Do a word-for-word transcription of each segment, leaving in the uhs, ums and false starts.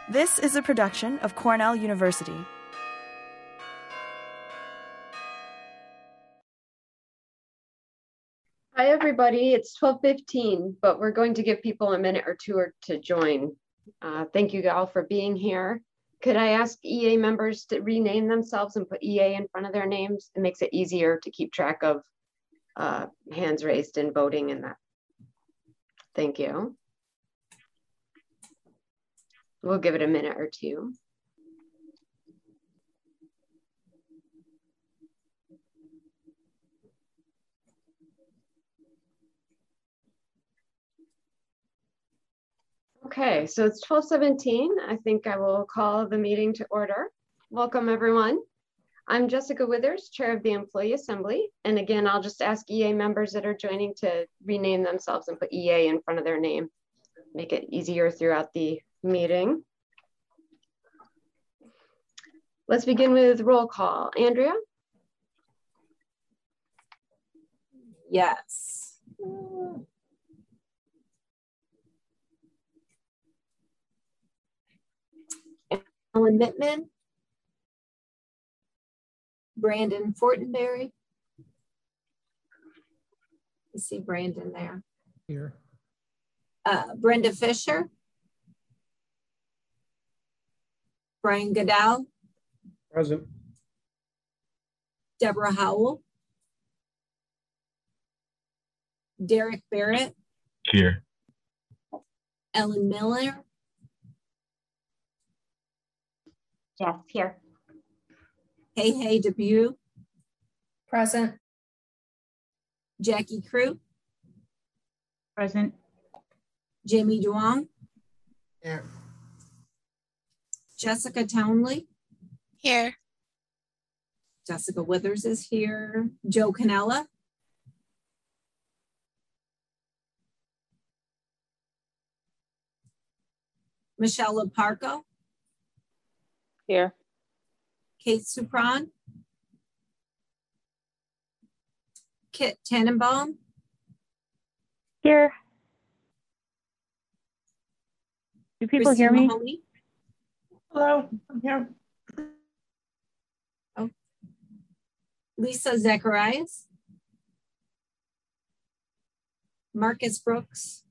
This is a production of Cornell University. Hi, everybody. It's twelve fifteen, but we're going to give people a minute or two to join. Uh, thank you all for being here. Could I ask E A members to rename themselves and put E A in front of their names? It makes it easier to keep track of uh, hands raised and voting in that. Thank you. We'll give it a minute or two. Okay, so it's twelve seventeen. I think I will call the meeting to order. Welcome, everyone. I'm Jessica Withers, Chair of the Employee Assembly. And again, I'll just ask E A members that are joining to rename themselves and put E A in front of their name. Make it easier throughout the meeting. Let's begin with roll call. Andrea? Yes. Alan Mittman. Brandon Fortenberry. I see Brandon there. Here. Uh, Brenda Fisher. Brian Goodell. Present. Deborah Howell. Derek Barrett. Here. Ellen Miller. Yes, here. Hey Hey Debut. Present. Jackie Crew. Present. Jamie Duong. Here. Jessica Townley. Here. Jessica Withers is here. Joe Canella. Michelle Laparco. Here. Kate Supran. Kit Tannenbaum. Here. Do people Christine hear me? Mahoney. Hello, I'm here. Oh. Lisa Zacharias. Marcus Brooks.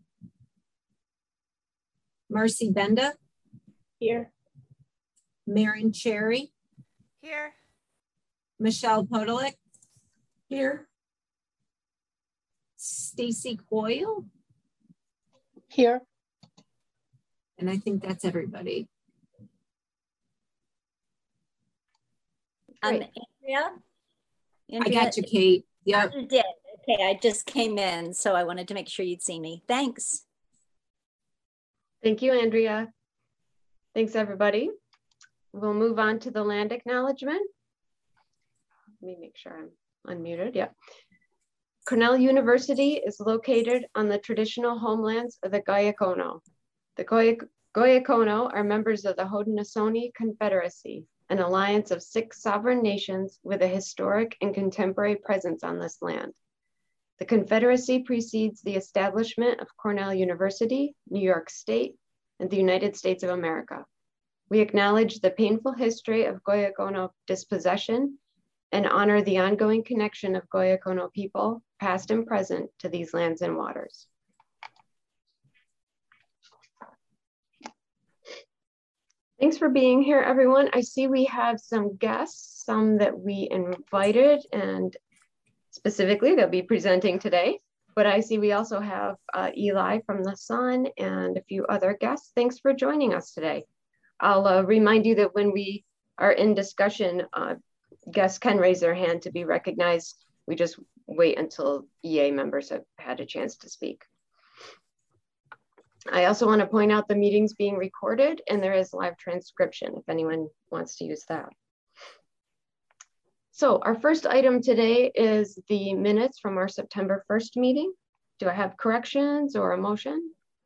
Marcy Benda. Here. Marin Cherry. Here. Michelle Podolek. Here. Stacy Coyle. Here. And I think that's everybody. Um, Great. Andrea? I got you, Kate. Yep. You did. Okay, I just came in, so I wanted to make sure you'd see me. Thanks. Thank you, Andrea. Thanks, everybody. We'll move on to the land acknowledgement. Let me make sure I'm unmuted. Yeah. Cornell University is located on the traditional homelands of the Guyacono. The Guyacono are members of the Haudenosaunee Confederacy, an alliance of six sovereign nations with a historic and contemporary presence on this land. The Confederacy precedes the establishment of Cornell University, New York State, and the United States of America. We acknowledge the painful history of Guyacono dispossession and honor the ongoing connection of Guyacono people, past and present, to these lands and waters. Thanks for being here, everyone. I see we have some guests, some that we invited, and specifically they'll be presenting today. But I see we also have uh, Eli from the Sun and a few other guests. Thanks for joining us today. I'll uh, remind you that when we are in discussion, uh, guests can raise their hand to be recognized. We just wait until E A members have had a chance to speak. I also want to point out the meeting's being recorded and there is live transcription if anyone wants to use that. So our first item today is the minutes from our September first meeting. Do I have corrections or a motion?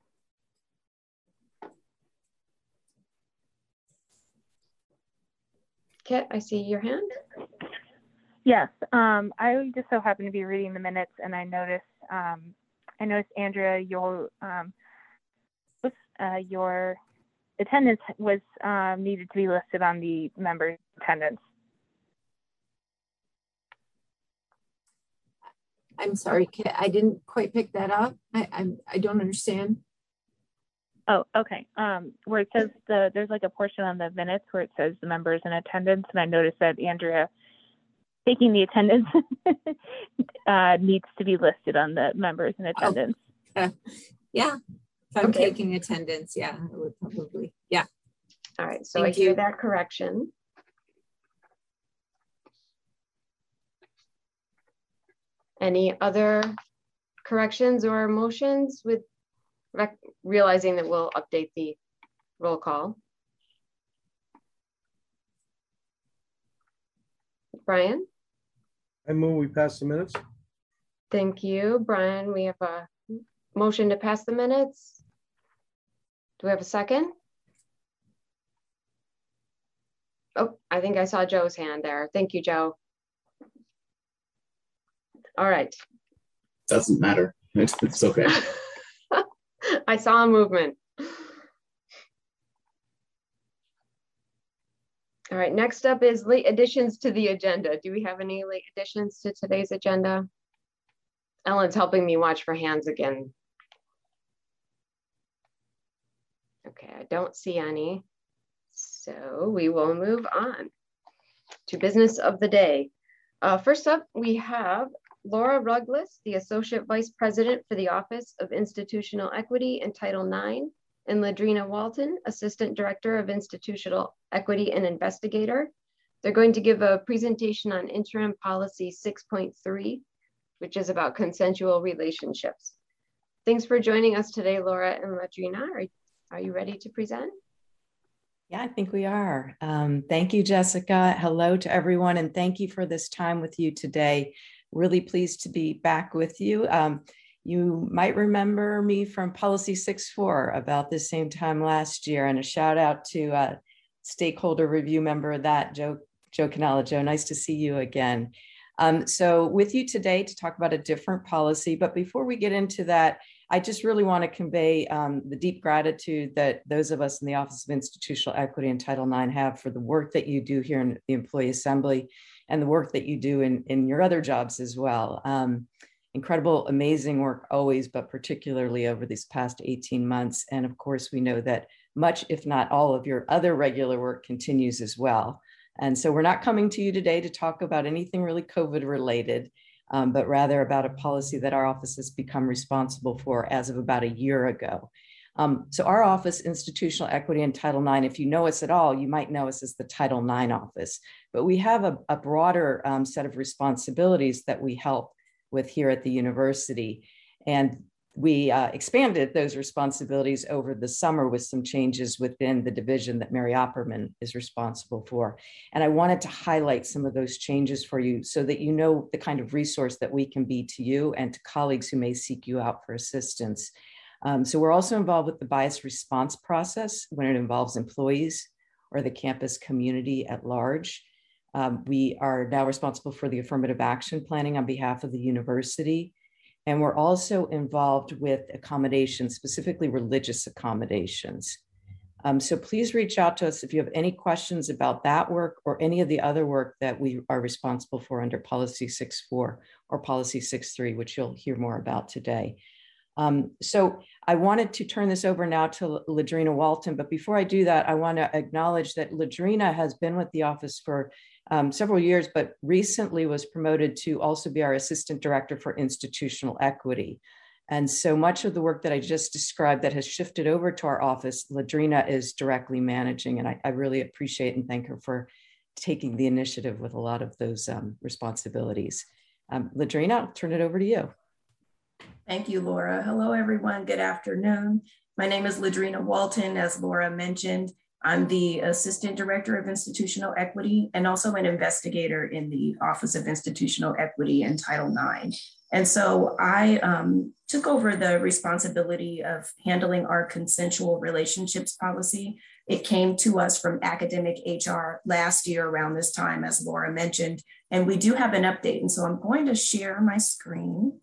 Kit, I see your hand. Yes, um, I just so happened to be reading the minutes, and I noticed, um, I noticed Andrea, your, um, uh, your attendance was um, needed to be listed on the members' attendance. I'm sorry, Kit, I didn't quite pick that up. I, I'm, I don't understand. Oh, okay. Um, where it says the there's like a portion on the minutes where it says the members in attendance, and I noticed that Andrea taking the attendance uh, needs to be listed on the members in attendance. Oh, uh, yeah, if I'm Okay. taking attendance, yeah, I would probably, yeah. All right, so Thank I hear you. that correction. Any other corrections or motions with rec- realizing that we'll update the roll call? Brian? I move we pass the minutes. Thank you, Brian. We have a motion to pass the minutes. Do we have a second? Oh, I think I saw Joe's hand there. Thank you, Joe. All right. Doesn't matter. It's, it's okay. I saw a movement. All right, next up is late additions to the agenda. Do we have any late additions to today's agenda? Ellen's helping me watch for hands again. Okay, I don't see any. So we will move on to business of the day. Uh, first up, we have Laura Ruglis, the Associate Vice President for the Office of Institutional Equity and Title nine, and Ladrina Walton, Assistant Director of Institutional Equity and Investigator. They're going to give a presentation on interim policy six point three, which is about consensual relationships. Thanks for joining us today, Laura and Ladrina. Are, are you ready to present? Yeah, I think we are. Um, thank you, Jessica. Hello to everyone, and thank you for this time with you today. Really pleased to be back with you. Um, you might remember me from Policy six four about the same time last year, and a shout out to uh, stakeholder review member of that, Joe, Joe Canella. Joe, nice to see you again. Um, so with you today to talk about a different policy, but before we get into that, I just really want to convey um, the deep gratitude that those of us in the Office of Institutional Equity and Title nine have for the work that you do here in the Employee Assembly and the work that you do in, in your other jobs as well. Um, incredible, amazing work always, but particularly over these past eighteen months. And of course, we know that much, if not all of your other regular work continues as well. And so we're not coming to you today to talk about anything really COVID related. Um, but rather about a policy that our office has become responsible for as of about a year ago. Um, so our office, Institutional Equity and Title nine, if you know us at all, you might know us as the Title nine office, but we have a, a broader um, set of responsibilities that we help with here at the university. And we uh, expanded those responsibilities over the summer with some changes within the division that Mary Opperman is responsible for. And I wanted to highlight some of those changes for you so that you know the kind of resource that we can be to you and to colleagues who may seek you out for assistance. Um, so we're also involved with the bias response process when it involves employees or the campus community at large. Um, we are now responsible for the affirmative action planning on behalf of the university. And we're also involved with accommodations, specifically religious accommodations. Um, so please reach out to us if you have any questions about that work or any of the other work that we are responsible for under Policy six four or Policy six three, which you'll hear more about today. Um, so I wanted to turn this over now to Ladrina Walton, but before I do that, I want to acknowledge that Ladrina has been with the office for um, several years, but recently was promoted to also be our Assistant Director for Institutional Equity. And so much of the work that I just described that has shifted over to our office, Ladrina is directly managing, and I, I really appreciate and thank her for taking the initiative with a lot of those um, responsibilities. Um, Ladrina, I'll turn it over to you. Thank you, Laura. Hello, everyone. Good afternoon. My name is Ladrina Walton. As Laura mentioned, I'm the Assistant Director of Institutional Equity and also an investigator in the Office of Institutional Equity and Title nine. And so I um, took over the responsibility of handling our consensual relationships policy. It came to us from academic H R last year around this time, as Laura mentioned, and we do have an update. And so I'm going to share my screen.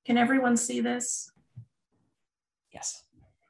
Can everyone see this? Yes.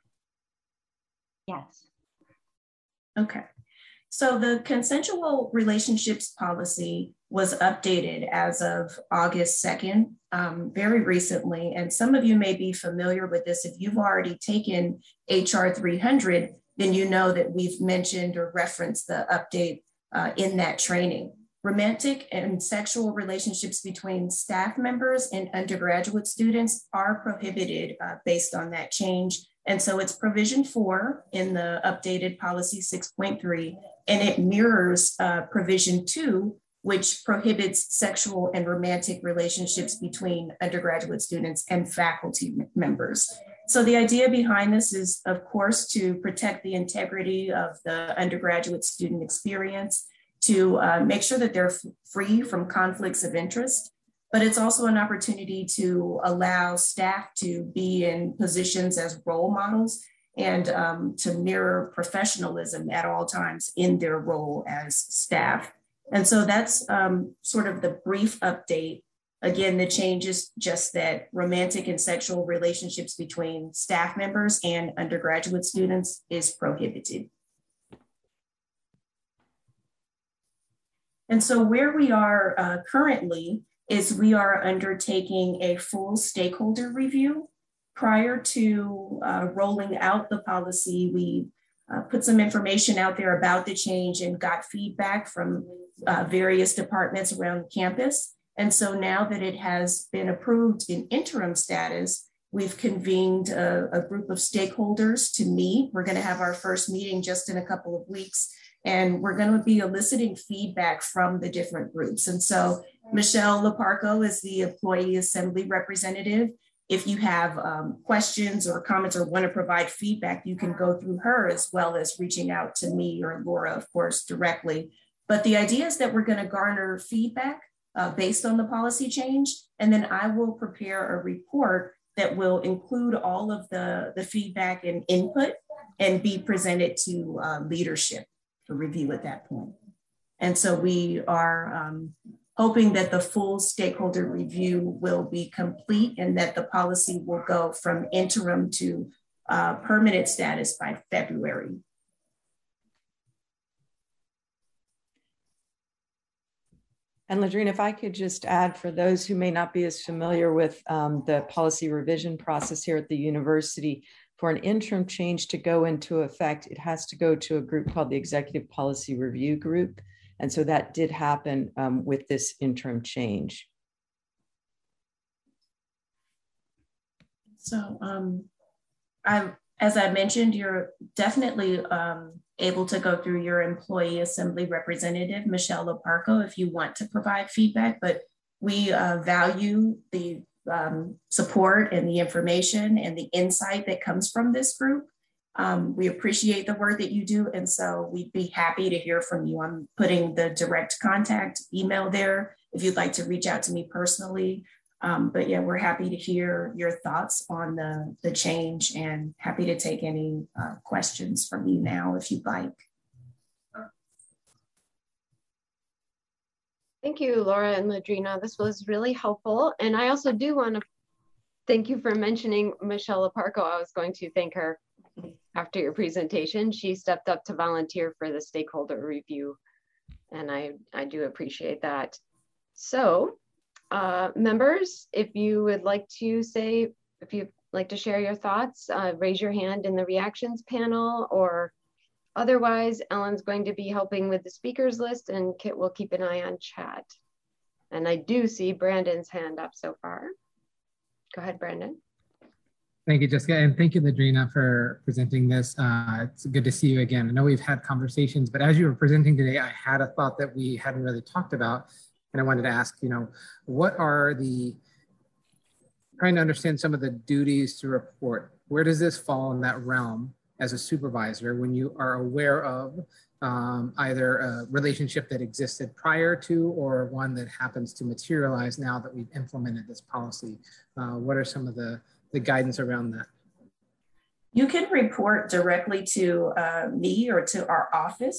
Yes. Okay. So the consensual relationships policy was updated as of August second, um, very recently. And some of you may be familiar with this. If you've already taken H R three hundred, then you know that we've mentioned or referenced the update uh, in that training. Romantic and sexual relationships between staff members and undergraduate students are prohibited uh, based on that change. And so it's provision four in the updated policy six point three, and it mirrors uh, provision two, which prohibits sexual and romantic relationships between undergraduate students and faculty members. So the idea behind this is, of course, to protect the integrity of the undergraduate student experience, to uh, make sure that they're f- free from conflicts of interest, but it's also an opportunity to allow staff to be in positions as role models and um, to mirror professionalism at all times in their role as staff. And so that's um, sort of the brief update. Again, the change is just that romantic and sexual relationships between staff members and undergraduate students is prohibited. And so where we are uh, currently is we are undertaking a full stakeholder review. Prior to uh, rolling out the policy, we uh, put some information out there about the change and got feedback from uh, various departments around campus. And so now that it has been approved in interim status, we've convened a, a group of stakeholders to meet. We're going to have our first meeting just in a couple of weeks. And we're going to be eliciting feedback from the different groups. And so Michelle Laparco is the employee assembly representative. If you have um, questions or comments or want to provide feedback, you can go through her as well as reaching out to me or Laura, of course, directly. But the idea is that we're going to garner feedback uh, based on the policy change. And then I will prepare a report that will include all of the, the feedback and input and be presented to uh, leadership for review at that point. And so we are um, hoping that the full stakeholder review will be complete and that the policy will go from interim to uh, permanent status by February. And Ladrina, if I could just add, for those who may not be as familiar with um, the policy revision process here at the university, for an interim change to go into effect, it has to go to a group called the Executive Policy Review Group. And so that did happen um, with this interim change. So um, I, as I mentioned, you're definitely um, able to go through your employee assembly representative, Michelle Laparco, if you want to provide feedback, but we uh, value the um, support and the information and the insight that comes from this group. Um, we appreciate the work that you do. And so we'd be happy to hear from you. I'm putting the direct contact email there if you'd like to reach out to me personally. Um, but yeah, we're happy to hear your thoughts on the, the change and happy to take any uh, questions from you now if you'd like. Thank you, Laura and Ladrina. This was really helpful. And I also do want to thank you for mentioning Michelle Laparco. I was going to thank her after your presentation. She stepped up to volunteer for the stakeholder review. And I, I do appreciate that. So uh, members, if you would like to say, if you'd like to share your thoughts, uh, raise your hand in the reactions panel, or otherwise, Ellen's going to be helping with the speakers list and Kit will keep an eye on chat. And I do see Brandon's hand up so far. Go ahead, Brandon. Thank you, Jessica, and thank you, Ladrina, for presenting this. Uh, it's good to see you again. I know we've had conversations, but as you were presenting today, I had a thought that we hadn't really talked about, and I wanted to ask, you know, what are the, trying to understand some of the duties to report. Where does this fall in that realm as a supervisor when you are aware of um, either a relationship that existed prior to or one that happens to materialize now that we've implemented this policy? Uh, what are some of the, the guidance around that? You can report directly to uh, me or to our office.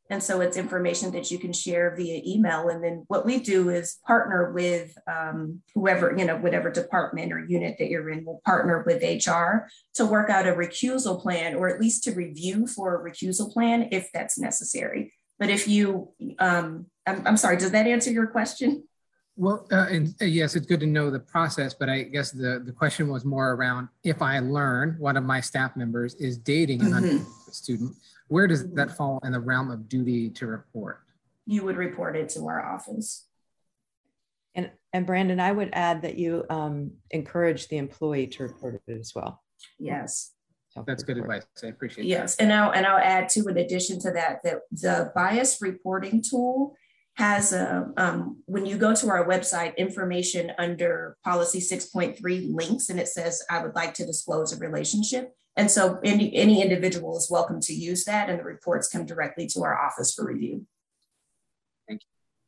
And so it's information that you can share via email. And then what we do is partner with um, whoever, you know, whatever department or unit that you're in, will partner with H R to work out a recusal plan, or at least to review for a recusal plan if that's necessary. But if you, um, I'm, I'm sorry, does that answer your question? Well, uh, and uh, yes, it's good to know the process, but I guess the, the question was more around if I learn one of my staff members is dating an Mm-hmm. underrepresented student, where does that fall in the realm of duty to report? You would report it to our office. And, and Brandon, I would add that you um, encourage the employee to report it as well. Yes. That's good advice. I appreciate it. Yes, and I'll, and I'll add too, in addition to that, that the bias reporting tool has a, um, when you go to our website, information under policy six point three links, and it says, I would like to disclose a relationship. And so any, any individual is welcome to use that, and the reports come directly to our office for review. Thank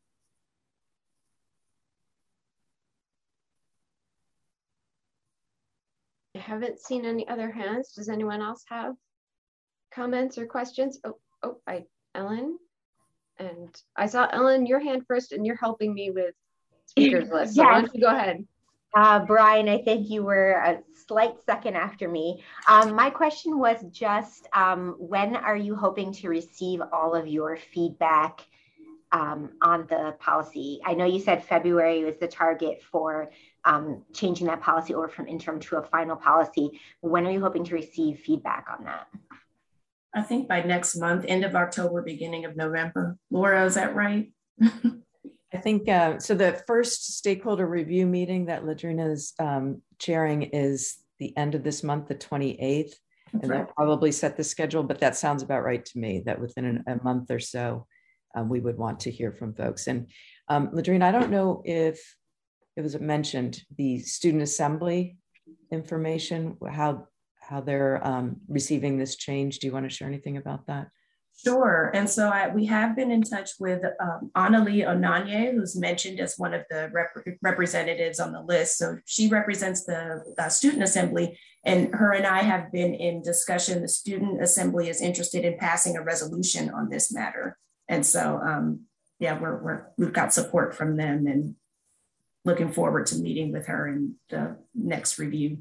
I haven't seen any other hands. Does anyone else have comments or questions? Oh, oh, I, Ellen. And I saw Ellen, your hand first, and you're helping me with speakers list. So Yes. why don't you go ahead? Uh, Brian, I think you were a slight second after me. Um, my question was just, um, when are you hoping to receive all of your feedback um, on the policy? I know you said February was the target for um, changing that policy over from interim to a final policy. When are you hoping to receive feedback on that? I think by next month, end of October, beginning of November. Laura, is that right? I think, uh, so the first stakeholder review meeting that Ladrina is um, chairing is the end of this month, the twenty-eighth. And right. they'll probably set the schedule, but that sounds about right to me, that within an, a month or so, um, we would want to hear from folks. And um, Ladrina, I don't know if it was mentioned, the student assembly information, how how they're um, receiving this change. Do you want to share anything about that? Sure. And so I, we have been in touch with um, Annalie Onanye, who's mentioned as one of the rep representatives on the list. So she represents the uh, student assembly, and her and I have been in discussion. The student assembly is interested in passing a resolution on this matter. And so, um, yeah, we're, we're, we've got support from them, and looking forward to meeting with her in the next review.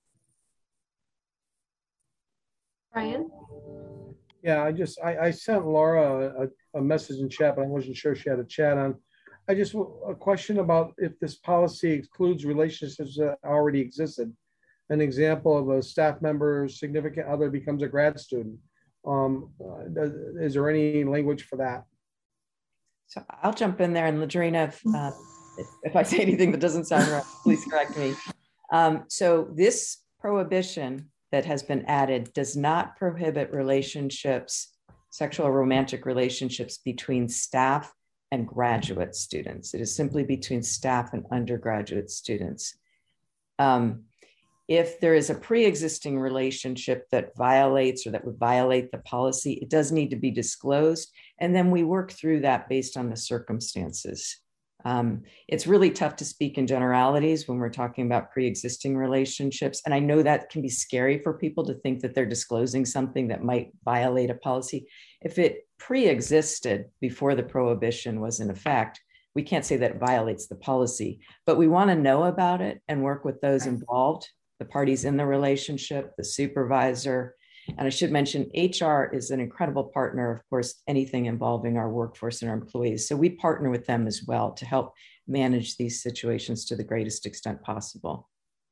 Brian? Yeah, I just, I, I sent Laura a, a message in chat, but I wasn't sure she had a chat on. I just, a question about if this policy excludes relationships that already existed. An example of a staff member's significant other becomes a grad student. Um, uh, is there any language for that? So I'll jump in there, and Ladrina, if, uh, if, if I say anything that doesn't sound right, please correct me. Um, so this prohibition that has been added does not prohibit relationships, sexual or romantic relationships between staff and graduate students. It is simply between staff and undergraduate students. Um, if there is a pre-existing relationship that violates or that would violate the policy, it does need to be disclosed. And then we work through that based on the circumstances. Um, it's really tough to speak in generalities when we're talking about pre-existing relationships. And I know that can be scary for people to think that they're disclosing something that might violate a policy. If it pre-existed before the prohibition was in effect, we can't say that it violates the policy, but we want to know about it and work with those involved, the parties in the relationship, the supervisor. And I should mention, H R is an incredible partner, of course, anything involving our workforce and our employees. So we partner with them as well to help manage these situations to the greatest extent possible.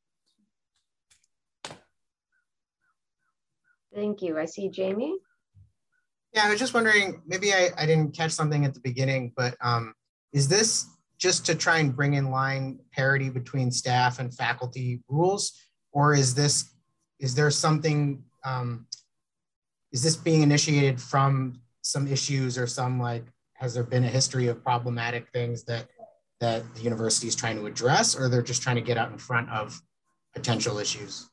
Thank you. I see Jamie. Yeah, I was just wondering, maybe I, I didn't catch something at the beginning, but um, is this just to try and bring in line parity between staff and faculty rules? Or is this, is there something, um, is this being initiated from some issues or some, like, has there been a history of problematic things that, that the university is trying to address, or they're just trying to get out in front of potential issues?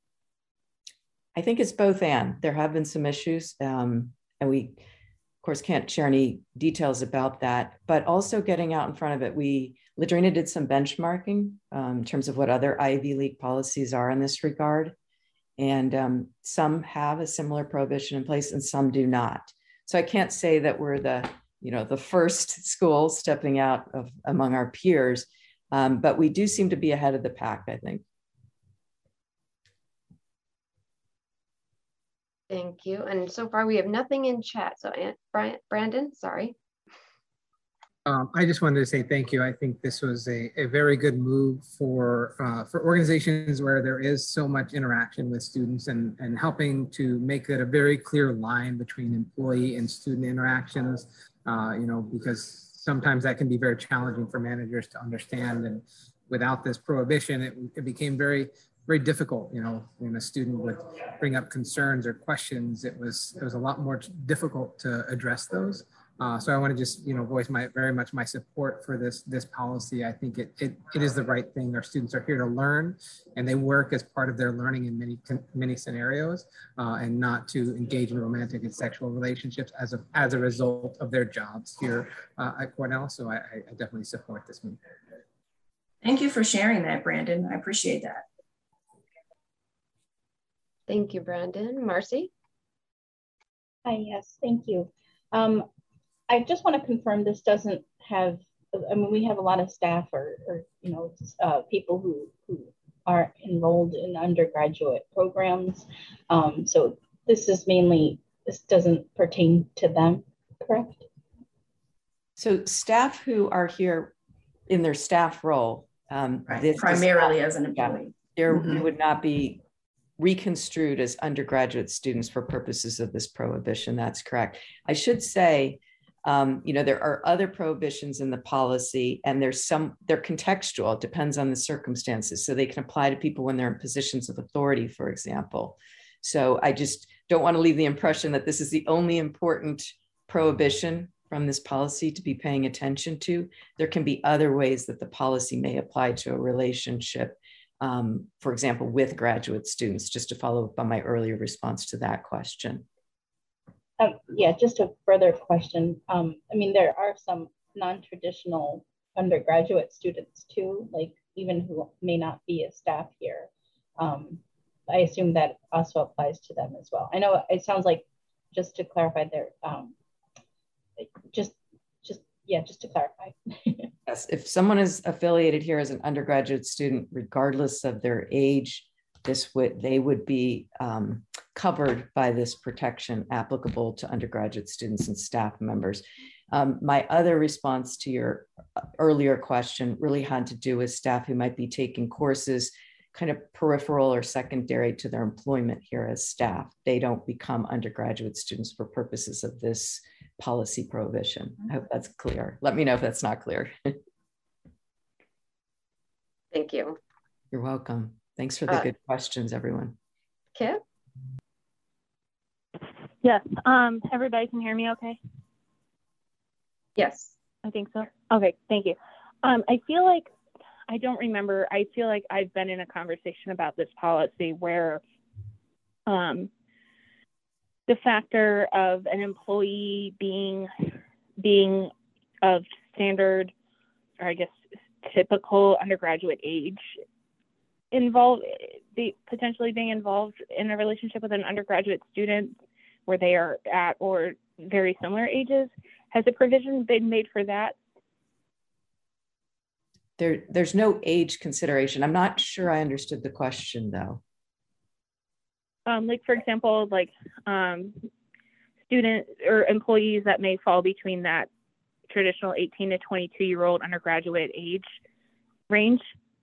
I think it's both, and there have been some issues, um, and we, of course, can't share any details about that, but also getting out in front of it. We, Ladrina did some benchmarking um, in terms of what other Ivy League policies are in this regard. And um, some have a similar prohibition in place and some do not. So I can't say that we're the, you know, the first school stepping out of among our peers, um, but we do seem to be ahead of the pack, I think. Thank you. And so far we have nothing in chat. So Brian, Brandon, sorry. Um, I just wanted to say thank you. I think this was a, a very good move for uh, for organizations where there is so much interaction with students, and, and helping to make it a very clear line between employee and student interactions, uh, you know, because sometimes that can be very challenging for managers to understand. And without this prohibition, it, it became very, very difficult. You know, when a student would bring up concerns or questions, it was, it was a lot more difficult to address those. Uh, so I want to just, you know, voice my very much my support for this this policy. I think it, it it is the right thing. Our students are here to learn, and they work as part of their learning in many many scenarios, uh, and not to engage in romantic and sexual relationships as a as a result of their jobs here uh, at Cornell. So I, I definitely support this move. Thank you for sharing that, Brandon. I appreciate that. Thank you, Brandon. Marcy? Hi, yes, thank you. Um, I just want to confirm this doesn't have, I mean, we have a lot of staff or, or you know, uh, people who, who are enrolled in undergraduate programs. Um, so this is mainly, this doesn't pertain to them, correct? So staff who are here in their staff role, um, right. this primarily as an employee, there mm-hmm. would not be reconstrued as undergraduate students for purposes of this prohibition. That's correct. I should say, um, you know, there are other prohibitions in the policy, and there's some, they're contextual. It depends on the circumstances. So they can apply to people when they're in positions of authority, for example. So I just don't want to leave the impression that this is the only important prohibition from this policy to be paying attention to. There can be other ways that the policy may apply to a relationship, um, for example, with graduate students, just to follow up on my earlier response to that question. Um, yeah, just a further question. Um, I mean, there are some non-traditional undergraduate students too, like even who may not be a staff here. Um, I assume that also applies to them as well. I know it sounds like, just to clarify there, um, just, just, yeah, just to clarify. Yes, if someone is affiliated here as an undergraduate student, regardless of their age, this would, they would be um, covered by this protection applicable to undergraduate students and staff members. Um, my other response to your earlier question really had to do with staff who might be taking courses kind of peripheral or secondary to their employment here as staff. They don't become undergraduate students for purposes of this policy prohibition. I hope that's clear. Let me know if that's not clear. Thank you. You're welcome. Thanks for the uh, good questions, everyone. Kip? Yes, um, everybody can hear me okay? Yes. I think so. Okay, thank you. Um, I feel like, I don't remember, I feel like I've been in a conversation about this policy where um, the factor of an employee being, being of standard, or I guess typical undergraduate age, involved, the potentially being involved in a relationship with an undergraduate student where they are at or very similar ages. Has a provision been made for that? There, there's no age consideration. I'm not sure I understood the question though. Um, like for example, like um, student or employees that may fall between that traditional eighteen to twenty-two year old undergraduate age range.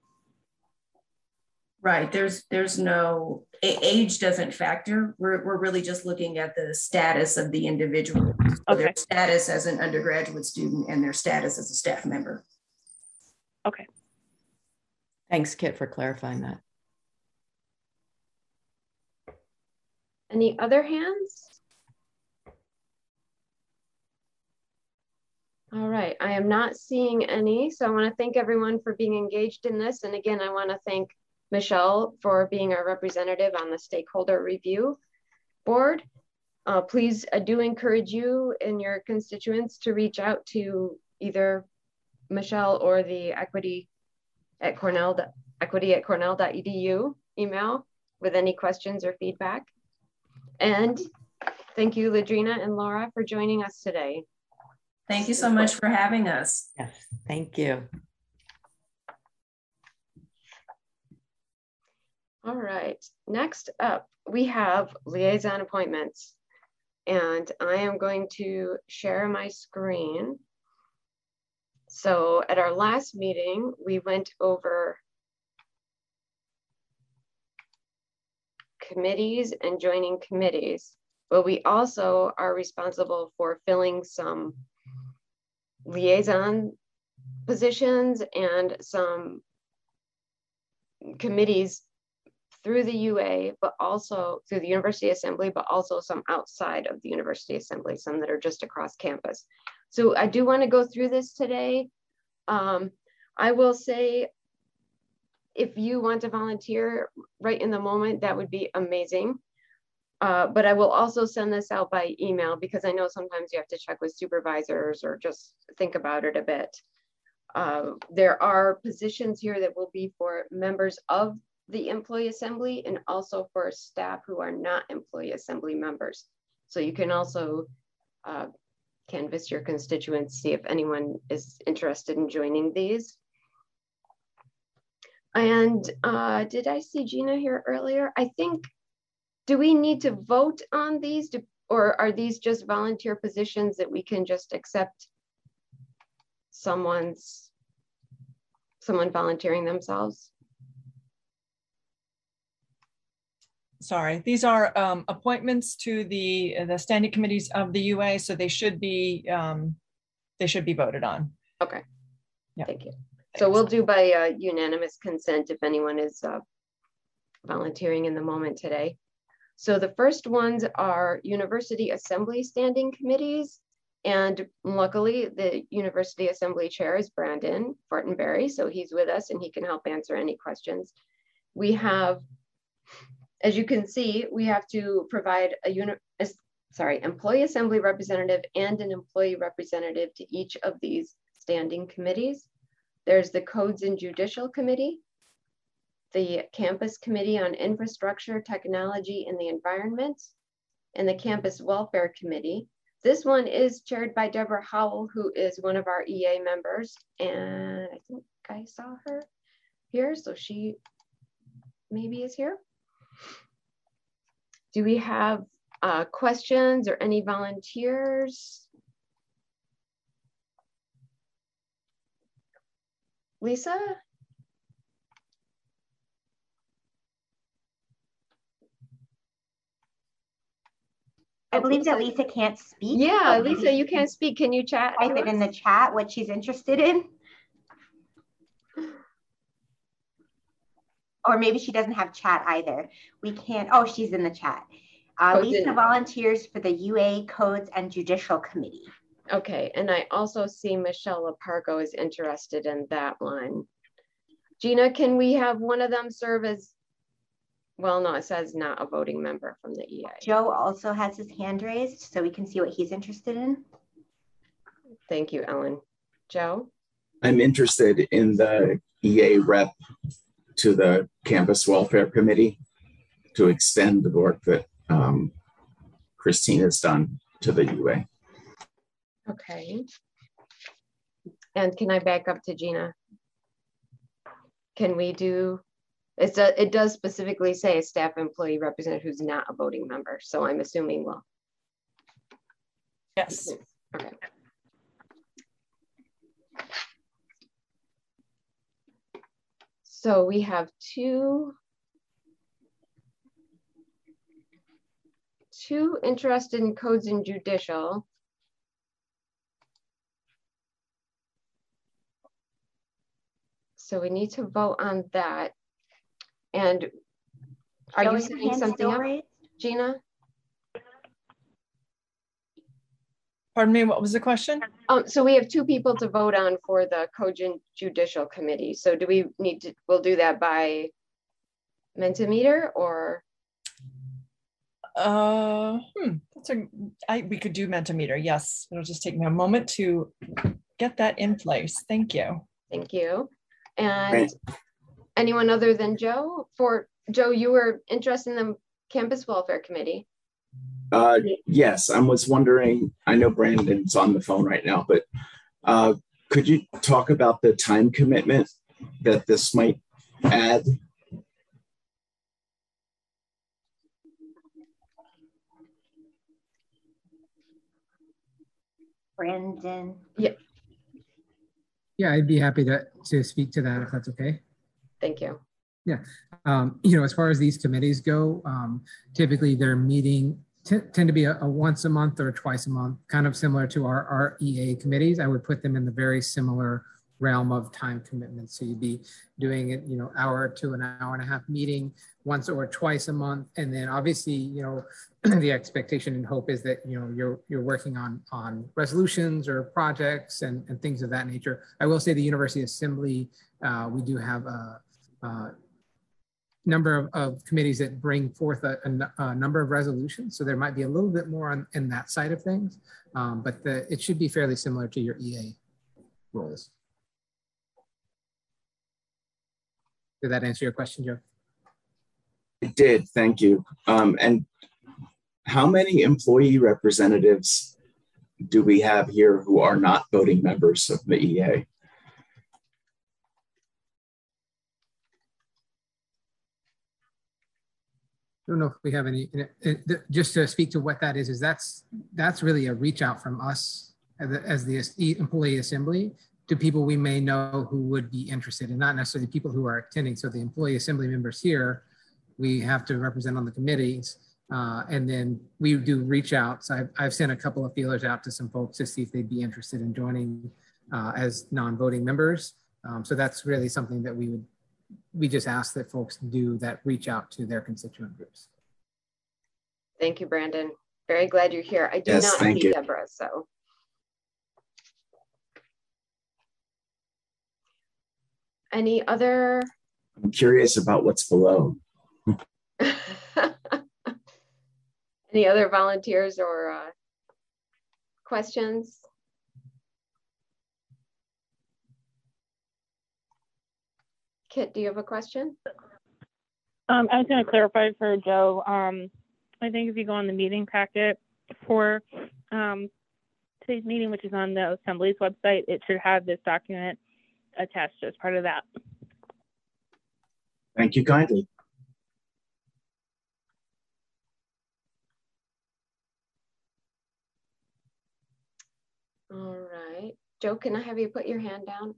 Right, there's there's no, age doesn't factor. We're, we're really just looking at the status of the individual. So okay. Their status as an undergraduate student and their status as a staff member. Okay. Thanks, Kit, for clarifying that. Any other hands? All right, I am not seeing any. So I want to thank everyone for being engaged in this. And again, I want to thank Michelle for being our representative on the stakeholder review board. Uh, please, I do encourage you and your constituents to reach out to either Michelle or the equity at Cornell, equity at cornell dot e d u email with any questions or feedback. And Thank you, Ladrina and Laura, for joining us today. Thank you so much for having us. Yes, thank you. All right, next up, we have liaison appointments. And I am going to share my screen. So at our last meeting, we went over committees and joining committees, but we also are responsible for filling some liaison positions and some committees through the U A, but also through the University Assembly, but also some outside of the University Assembly, some that are just across campus. So I do want to go through this today. Um, I will say, if you want to volunteer right in the moment, that would be amazing. Uh, but I will also send this out by email because I know sometimes you have to check with supervisors or just think about it a bit. Uh, there are positions here that will be for members of the employee assembly and also for staff who are not employee assembly members. So you can also uh, canvass your constituents, see if anyone is interested in joining these. And uh, did I see Gina here earlier? I think, do we need to vote on these to, or are these just volunteer positions that we can just accept someone's, someone volunteering themselves? Sorry, these are um, appointments to the the standing committees of the U A, so they should be um, they should be voted on. Okay. Yeah. Thank you. So we'll do by uh, unanimous consent if anyone is uh, volunteering in the moment today. So the first ones are University Assembly standing committees, and luckily the University Assembly chair is Brandon Fortenberry, so he's with us and he can help answer any questions. We have, as you can see, we have to provide a uni sorry, employee assembly representative and an employee representative to each of these standing committees. There's the Codes and Judicial Committee, the Campus Committee on Infrastructure, Technology, and the Environment, and the Campus Welfare Committee. This one is chaired by Deborah Howell, who is one of our E A members, and I think I saw her here, so she maybe is here. Do we have uh, questions or any volunteers? Lisa? I believe that Lisa can't speak. Yeah, Lisa, you can't speak. Can you chat? Type it in the chat what she's interested in. Or maybe she doesn't have chat either. We can't, oh, she's in the chat. Uh, Lisa volunteers for the U A Codes and Judicial Committee. Okay, and I also see Michelle Lapargo is interested in that one. Gina, can we have one of them serve as, well, no, it says not a voting member from the E A. Joe also has his hand raised, so we can see what he's interested in. Thank you, Ellen. Joe? I'm interested in the E A rep to the Campus Welfare Committee to extend the work that um, Christine has done to the U A. Okay. And can I back up to Gina? Can we do, it's a, it does specifically say a staff employee representative who's not a voting member. So I'm assuming, well. Yes. Okay. So we have two, two interested in Codes and Judicial. So we need to vote on that. And are you setting something up, Gina? Pardon me, what was the question? Um, so we have two people to vote on for the Code and Judicial Committee. So do we need to, we'll do that by Mentimeter or? Uh, hmm, that's a, I, we could do Mentimeter, yes. It'll just take me a moment to get that in place. Thank you. Thank you. And anyone other than Joe? For Joe, you were interested in the Campus Welfare Committee. Uh, yes, I was wondering, I know Brandon's on the phone right now, but uh, could you talk about the time commitment that this might add? Brandon. Yeah. Yeah, I'd be happy to, to speak to that if that's okay. Thank you. Yeah, um, you know, as far as these committees go, um, typically they're meeting t- tend to be a, a once a month or twice a month, kind of similar to our, our E A committees. I would put them in the very similar realm of time commitments. So you'd be doing it, you know, hour to an hour and a half meeting once or twice a month. And then obviously, you know, the expectation and hope is that, you know, you're you're working on on resolutions or projects and, and things of that nature. I will say the University Assembly, uh, we do have a, a number of, of committees that bring forth a, a, a number of resolutions. So there might be a little bit more on in that side of things, um, but the, it should be fairly similar to your E A roles. Did that answer your question, Joe? It did, thank you. Um, and how many employee representatives do we have here who are not voting members of the E A? I don't know if we have any, just to speak to what that is, is that's that's really a reach out from us as the, as the employee assembly to people we may know who would be interested, and not necessarily people who are attending. So the employee assembly members here, we have to represent on the committees, uh, and then we do reach outs. I've, I've sent a couple of feelers out to some folks to see if they'd be interested in joining uh, as non-voting members. Um, so that's really something that we would we just ask that folks do, that reach out to their constituent groups. Thank you, Brandon. Very glad you're here. I do yes, not thank see you. Deborah, so. Any other? I'm curious about what's below. Any other volunteers or uh, questions? Kit, do you have a question? Um, I was going to clarify for Joe. Um, I think if you go on the meeting packet for um, today's meeting, which is on the Assembly's website, it should have this document attached as part of that. Thank you kindly. All right. Joe, can I have you put your hand down?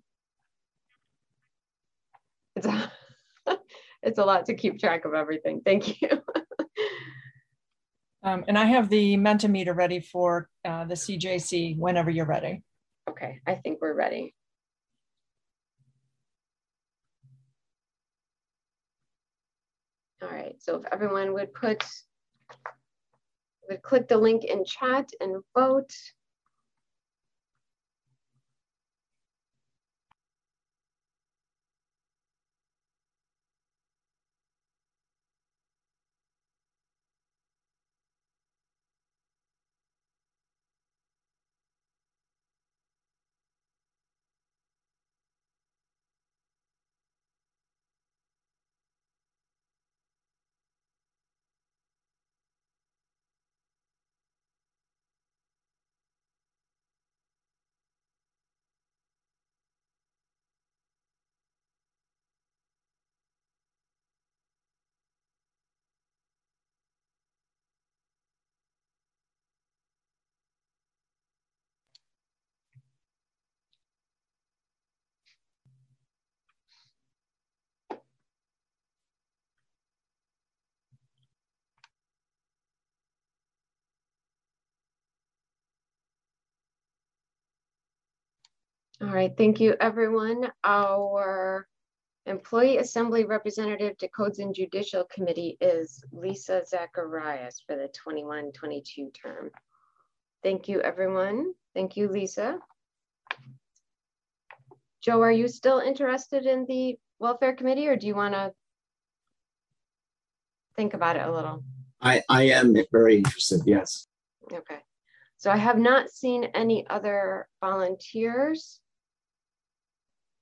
It's a, it's a lot to keep track of everything. Thank you. Um, and I have the Mentimeter ready for uh, the C J C whenever you're ready. Okay, I think we're ready. All right, so if everyone would put, would click the link in chat and vote. All right, thank you, everyone. Our employee assembly representative to Codes and Judicial Committee is Lisa Zacharias for the twenty-one twenty-two term. Thank you, everyone. Thank you, Lisa. Joe, are you still interested in the Welfare Committee, or do you want to think about it a little? I, I am very interested, yes. Okay, so I have not seen any other volunteers.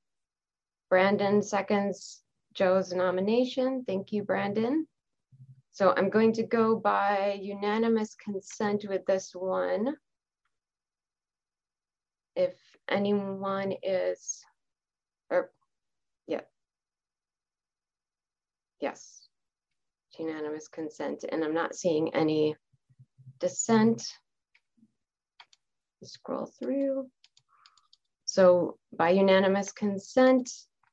Brandon seconds Joe's nomination. Thank you, Brandon. So I'm going to go by unanimous consent with this one. If anyone is, or yeah, yes, unanimous consent, and I'm not seeing any dissent. Scroll through. So by unanimous consent,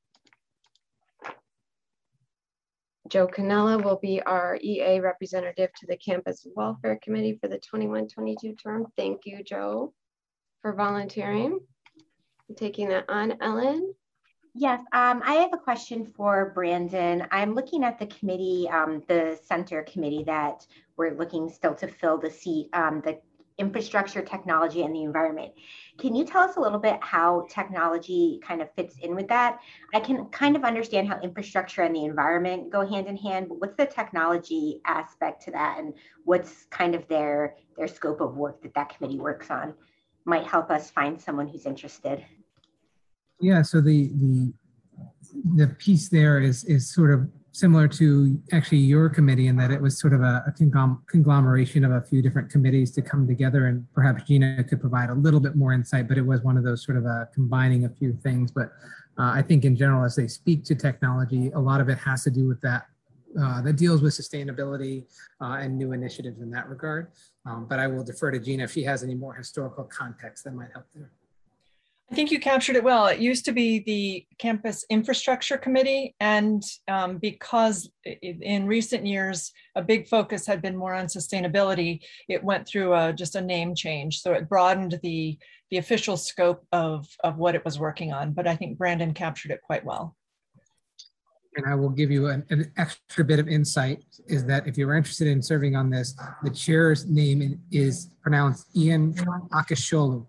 Joe Canella will be our E A representative to the Campus Welfare Committee for the twenty-one twenty-two term. Thank you, Joe, for volunteering and taking that on. Ellen? Yes, um, I have a question for Brandon. I'm looking at the committee, um, the center committee that we're looking still to fill the seat, um, the infrastructure, technology, and the environment. Can you tell us a little bit how technology kind of fits in with that? I can kind of understand how infrastructure and the environment go hand in hand, but what's the technology aspect to that, and what's kind of their, their scope of work that that committee works on? Might help us find someone who's interested. Yeah, so the the the piece there is is sort of similar to actually your committee in that it was sort of a, a conglomeration of a few different committees to come together, and perhaps Gina could provide a little bit more insight, but it was one of those sort of a combining a few things. But uh, I think in general, as they speak to technology, a lot of it has to do with that, uh, that deals with sustainability uh, and new initiatives in that regard. Um, but I will defer to Gina if she has any more historical context that might help there. I think you captured it well. It used to be the Campus Infrastructure Committee, and um, because in recent years, a big focus had been more on sustainability, it went through a, just a name change. So it broadened the, the official scope of, of what it was working on, but I think Brandon captured it quite well. And I will give you an, an extra bit of insight, is that if you're interested in serving on this, the chair's name is pronounced Ian Akisholu.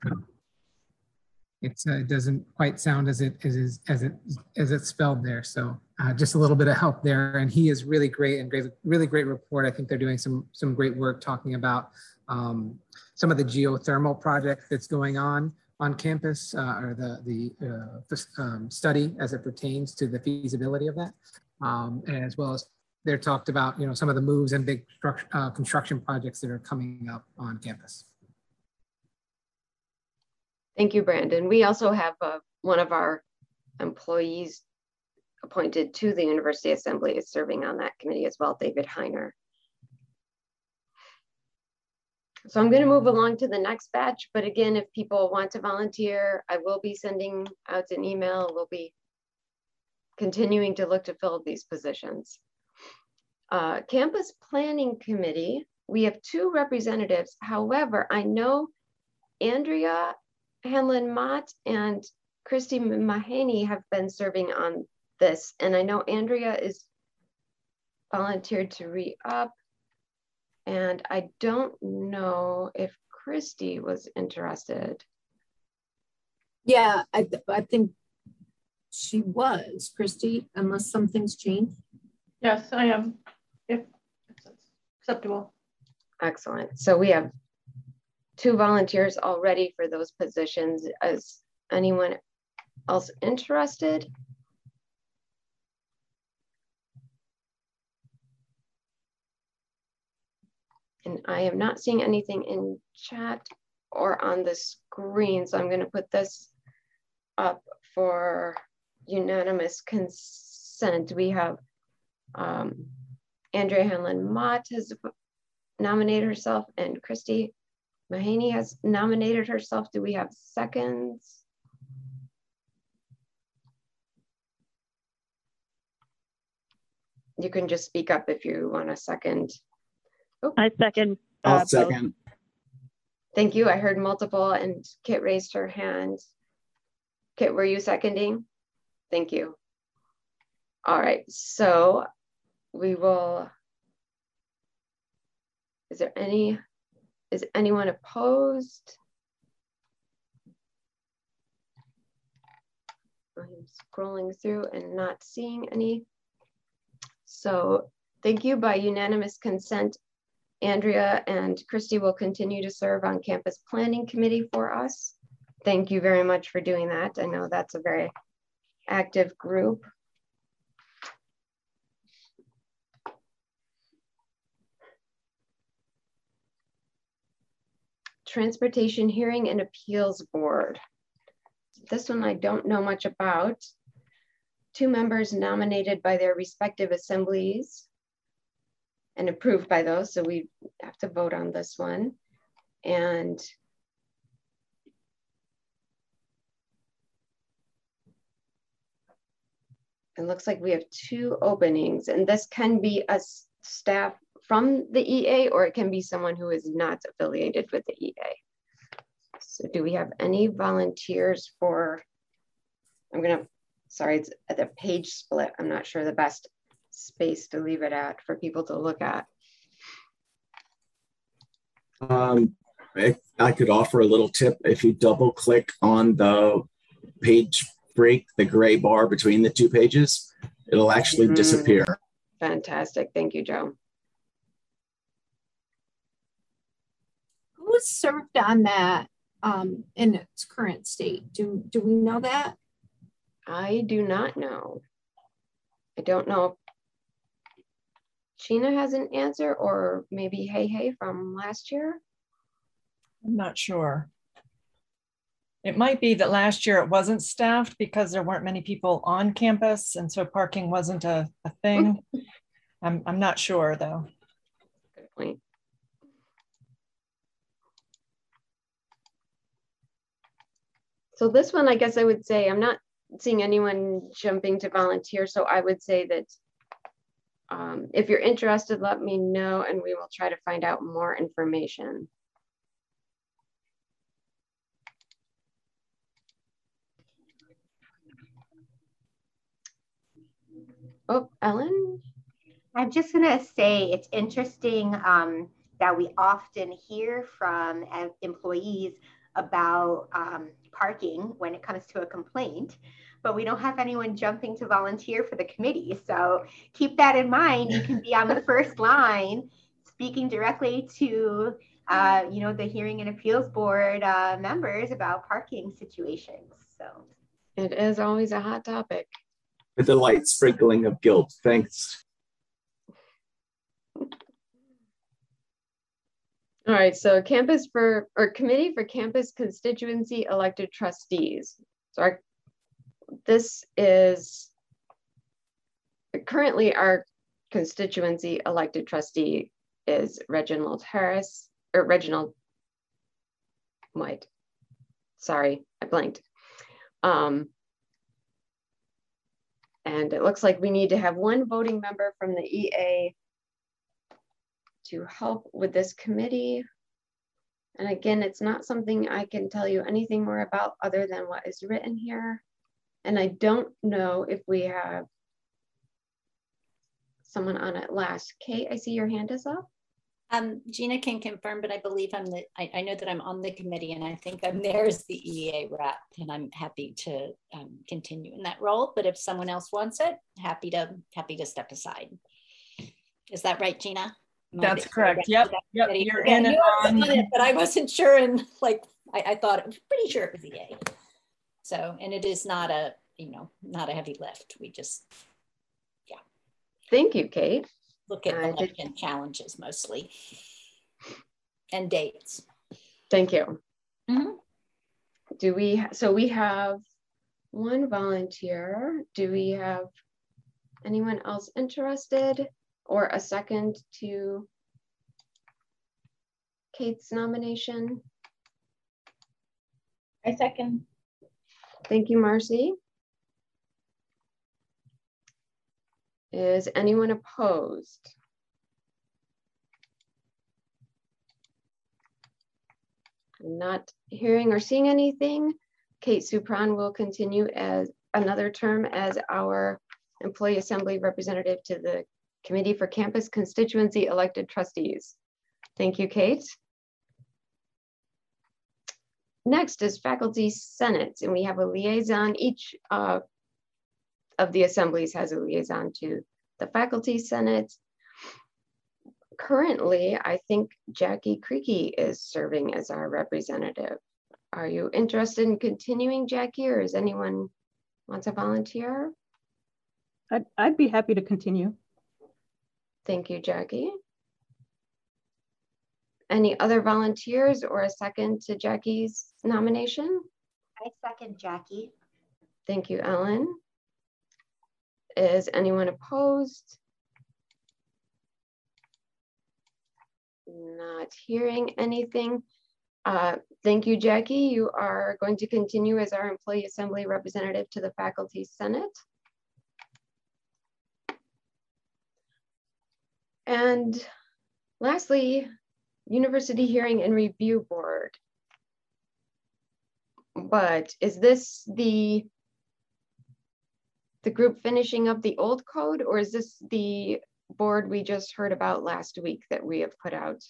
It's, uh, it doesn't quite sound as it is as it as it's spelled there. So uh, just a little bit of help there. And he is really great and great, really great report. I think they're doing some some great work talking about um, some of the geothermal project that's going on on campus, uh, or the the uh, um, study as it pertains to the feasibility of that, um, as well as they're talked about, you know, some of the moves and big uh, construction projects that are coming up on campus. Thank you, Brandon. We also have uh, one of our employees appointed to the University Assembly is serving on that committee as well, David Heiner. So I'm going to move along to the next batch, but again, if people want to volunteer, I will be sending out an email. We'll be continuing to look to fill these positions. Uh, Campus Planning Committee, we have two representatives. However, I know Andrea Hanlon-Mott and Christy Mahaney have been serving on this, and I know Andrea is volunteered to re-up, and I don't know if Christy was interested. Yeah, I, th I think she was, Christy, unless something's changed. Yes, I am, if it's acceptable. Excellent. So we have two volunteers already for those positions. Is anyone else interested? And I am not seeing anything in chat or on the screen, so I'm going to put this up for unanimous consent. We have um, Andrea Hanlon-Mott has nominated herself, and Christy Mahaney has nominated herself. Do we have seconds? You can just speak up if you want a second. Oh. I second. I'll uh, second. both. Thank you. I heard multiple, and Kit raised her hand. Kit, were you seconding? Thank you. All right, so we will, is there any, is anyone opposed? I'm scrolling through and not seeing any. So thank you. By unanimous consent, Andrea and Christy will continue to serve on Campus Planning Committee for us. Thank you very much for doing that. I know that's a very active group. Transportation Hearing and Appeals Board. This one I don't know much about. Two members nominated by their respective assemblies and approved by those, so we have to vote on this one. And it looks like we have two openings, and this can be a staff from the E A, or it can be someone who is not affiliated with the E A. So do we have any volunteers for, I'm gonna, sorry, it's at the page split. I'm not sure the best space to leave it at for people to look at. Um, I, I could offer a little tip. If you double click on the page break, the gray bar between the two pages, it'll actually Mm, disappear. fantastic, thank you, Joe. Who's served on that um, in its current state? Do, do we know that? I do not know. I don't know if Sheena has an answer, or maybe Hey Hey from last year. I'm not sure. It might be that last year it wasn't staffed because there weren't many people on campus, and so parking wasn't a, a thing. I'm, I'm not sure though. Good point. So this one, I guess I would say, I'm not seeing anyone jumping to volunteer, so I would say that um, if you're interested, let me know and we will try to find out more information. Oh, Ellen? I'm just going to say it's interesting um, that we often hear from uh, employees about um, parking when it comes to a complaint, but we don't have anyone jumping to volunteer for the committee. So keep that in mind. You can be on the first line speaking directly to uh, you know, the Hearing and Appeals Board uh, members about parking situations. So it is always a hot topic. With the light sprinkling of guilt. Thanks. All right, so campus for, or committee for campus constituency elected trustees. So our, this is currently our constituency elected trustee is Reginald Harris, or Reginald White. Sorry, I blanked. Um, and it looks like we need to have one voting member from the E A to help with this committee. And again, it's not something I can tell you anything more about other than what is written here. And I don't know if we have someone on it last. Kate, I see your hand is up. Um, Gina can confirm, but I believe I'm the, I, I know that I'm on the committee and I think I'm there as the E A rep, and I'm happy to um, continue in that role. But if someone else wants it, happy to, happy to step aside. Is that right, Gina? That's correct. Yep. Yep. You're yeah, in and on. It, but I wasn't sure. And like, I, I thought it was pretty sure it was E A. So, and it is not a, you know, not a heavy lift. We just, yeah. Thank you, Kate. Look at uh, election did... challenges mostly and dates. Thank you. Mm-hmm. Do we, so we have one volunteer. Do we have anyone else interested? Or a second to Kate's nomination? I second. Thank you, Marcy. Is anyone opposed? I'm not hearing or seeing anything. Kate Supran will continue as another term as our Employee Assembly representative to the Committee for Campus Constituency Elected Trustees. Thank you, Kate. Next is Faculty Senate, and we have a liaison. Each uh, of the assemblies has a liaison to the Faculty Senate. Currently, I think Jackie Creaky is serving as our representative. Are you interested in continuing, Jackie, or is anyone want to volunteer? I'd, I'd be happy to continue. Thank you, Jackie. Any other volunteers or a second to Jackie's nomination? I second Jackie. Thank you, Ellen. Is anyone opposed? Not hearing anything. Uh, thank you, Jackie. You are going to continue as our Employee Assembly representative to the Faculty Senate. And lastly, University Hearing and Review Board. But is this the, the group finishing up the old code, or is this the board we just heard about last week that we have put out?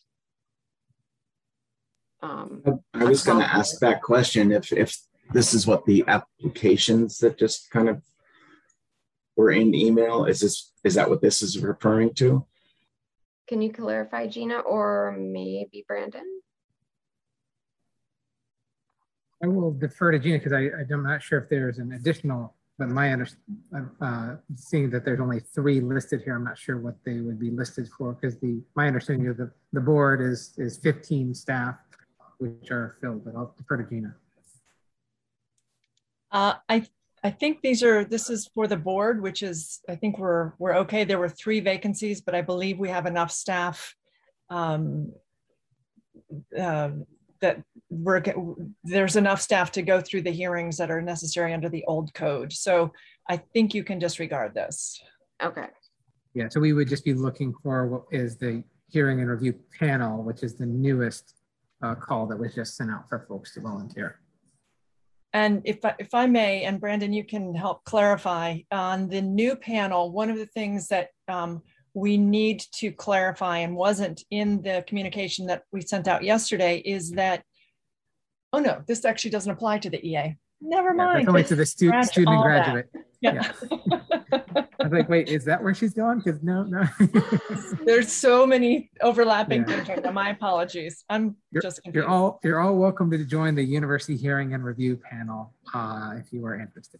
Um, I was going to ask that question, if, if this is what the applications that just kind of were in email, is this, is that what this is referring to? Can you clarify, Gina, or maybe Brandon? I will defer to Gina because I'm not sure if there's an additional, but my understanding, uh, seeing that there's only three listed here, I'm not sure what they would be listed for, because the my understanding of the, the board is, is fifteen staff, which are filled, but I'll defer to Gina. Uh, I I think these are, this is for the board, which is, I think we're, we're okay. There were three vacancies, but I believe we have enough staff um, uh, that we're, there's enough staff to go through the hearings that are necessary under the old code. So I think you can disregard this. Okay. Yeah, so we would just be looking for what is the hearing and review panel, which is the newest uh, call that was just sent out for folks to volunteer. And if I, if I may, and Brandon, you can help clarify on the new panel, one of the things that um, we need to clarify and wasn't in the communication that we sent out yesterday is that, oh no, this actually doesn't apply to the E A. Never mind. Yeah, that's only to the stu Scratch student and all graduate. that. Yeah. Yeah. I was like, wait, is that where she's going? Because no, no. There's so many overlapping Yeah. things right now. My apologies. I'm You're, just confused. you're all you're all welcome to join the University Hearing and Review panel uh, if you are interested.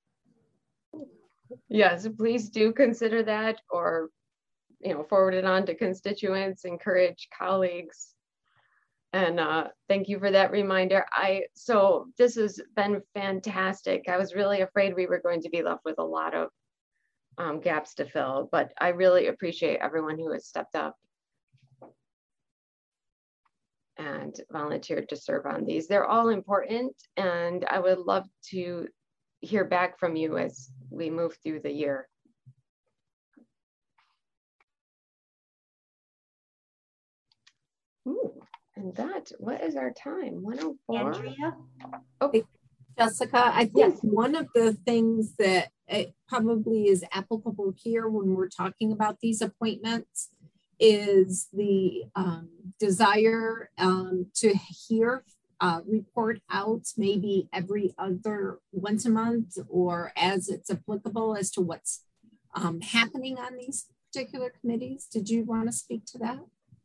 Yes, please do consider that, or you know, forward it on to constituents, encourage colleagues. And uh, thank you for that reminder. I so this has been fantastic. I was really afraid we were going to be left with a lot of um, gaps to fill, but I really appreciate everyone who has stepped up and volunteered to serve on these. They're all important, and I would love to hear back from you as we move through the year. Ooh. And that, what is our time? one oh four? Andrea? Oh. Jessica, I think yes. One of the things that it probably is applicable here when we're talking about these appointments is the um, desire um, to hear uh, report outs maybe every other, once a month, or as it's applicable as to what's um, happening on these particular committees. Did you want to speak to that?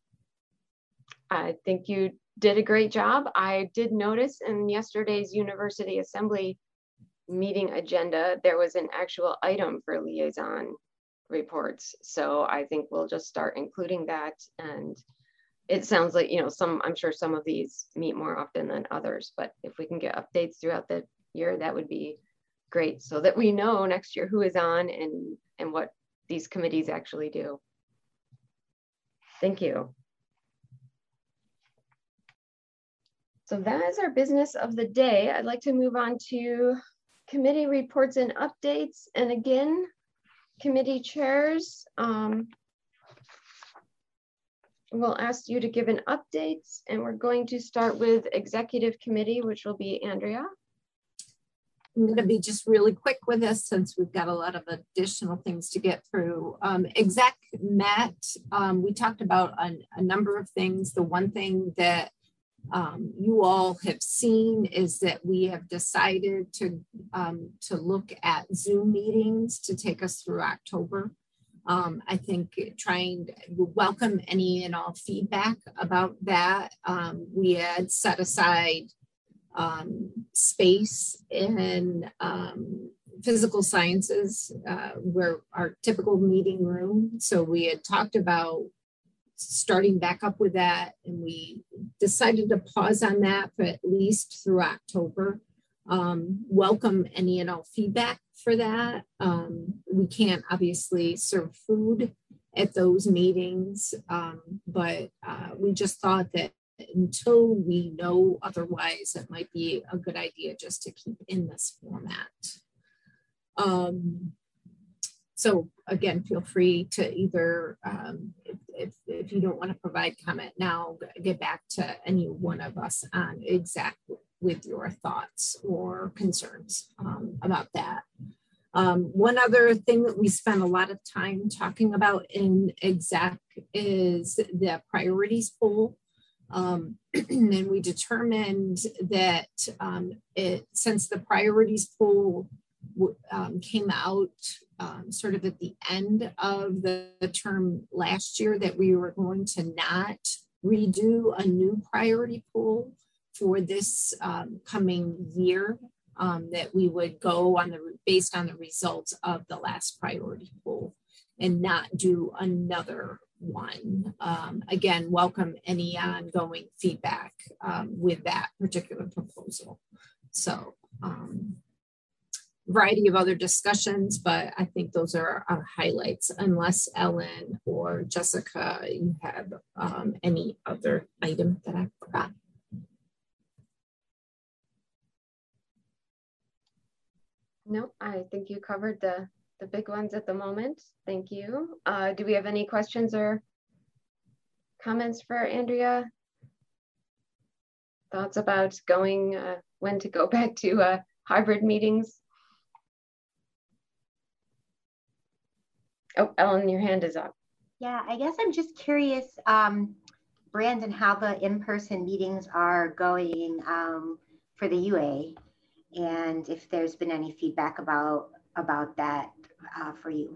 I think you did a great job. I did notice in yesterday's University Assembly meeting agenda, there was an actual item for liaison reports. So I think we'll just start including that. And it sounds like, you know, some, I'm sure some of these meet more often than others, but if we can get updates throughout the year, that would be great, so that we know next year who is on and, and what these committees actually do. Thank you. So that is our business of the day. I'd like to move on to committee reports and updates. And again, committee chairs, um, we'll ask you to give an update, and we're going to start with executive committee, which will be Andrea. I'm going to be just really quick with this since we've got a lot of additional things to get through. Um, exec met, um, we talked about a, a number of things. The one thing that um, you all have seen is that we have decided to, um, to look at Zoom meetings to take us through October. Um, I think trying to welcome any and all feedback about that. Um, we had set aside um, space in um, physical sciences, uh, where our typical meeting room. So we had talked about starting back up with that. And we decided to pause on that for at least through October. Um, welcome any and all feedback for that. Um, we can't obviously serve food at those meetings, um, but uh, we just thought that until we know otherwise, it might be a good idea just to keep in this format. Um, so again, feel free to either, um, if, if, if you don't want to provide comment now, get back to any one of us on exactly with your thoughts or concerns um, about that. Um, one other thing that we spent a lot of time talking about in exec is the priorities poll. Um, and we determined that um, it, since the priorities poll um, came out um, sort of at the end of the, the term last year, that we were going to not redo a new priority poll for this um, coming year, um, that we would go on the based on the results of the last priority poll and not do another one. Um, again, welcome any ongoing feedback um, with that particular proposal. So, um, variety of other discussions, but I think those are our highlights, unless Ellen or Jessica, you have um, any other item that I forgot. No, I think you covered the, the big ones at the moment. Thank you. Uh, do we have any questions or comments for Andrea? Thoughts about going, uh, when to go back to uh, hybrid meetings? Oh, Ellen, your hand is up. Yeah, I guess I'm just curious, um, Brandon, how the in-person meetings are going um, for the U A, and if there's been any feedback about about that uh, for you.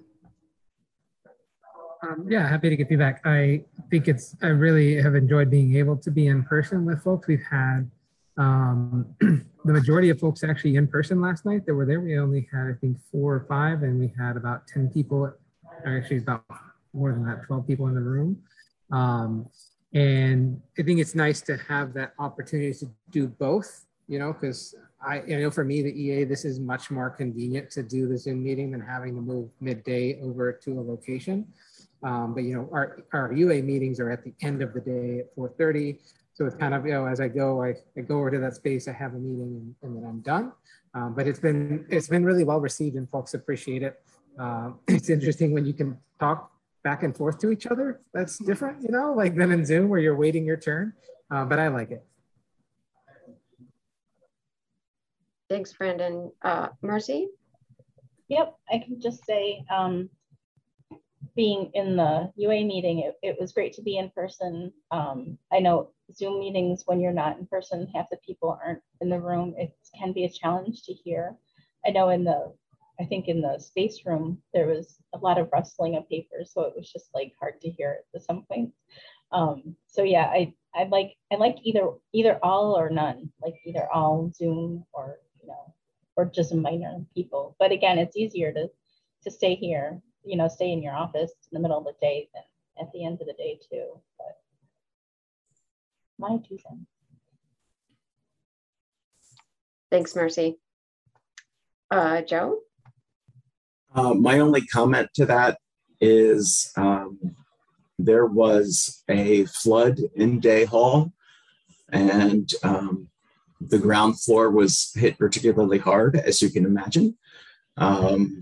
Um, yeah, happy to get feedback. I think it's, I really have enjoyed being able to be in person with folks. We've had um, the majority of folks actually in person last night that were there. We only had, I think, four or five, and we had about ten people, actually about more than that, twelve people in the room. Um, and I think it's nice to have that opportunity to do both, you know, because I, I know for me, the E A, this is much more convenient to do the Zoom meeting than having to move midday over to a location. Um, but, you know, our, our U A meetings are at the end of the day at four thirty. So it's kind of, you know, as I go, I, I go over to that space, I have a meeting, and, and then I'm done. Um, but it's been, it's been really well received, and folks appreciate it. Uh, it's interesting when you can talk back and forth to each other. That's different, you know, like than in Zoom where you're waiting your turn. Uh, but I like it. Thanks, Brandon. Uh, Mercy? Yep, I can just say, um, being in the U A meeting, it, it was great to be in person. Um, I know Zoom meetings, when you're not in person, half the people aren't in the room. It can be a challenge to hear. I know in the, I think in the space room, there was a lot of rustling of papers, so it was just like hard to hear at some points. Um, so yeah, I I like I like either either all or none, like either all Zoom or you know, or just minor people. But again, it's easier to to stay here, you know, stay in your office in the middle of the day than at the end of the day too. But my two cents. Thanks, Mercy. Uh, Joe? Uh, my only comment to that is um, there was a flood in Day Hall, and um, the ground floor was hit particularly hard, as you can imagine. Um,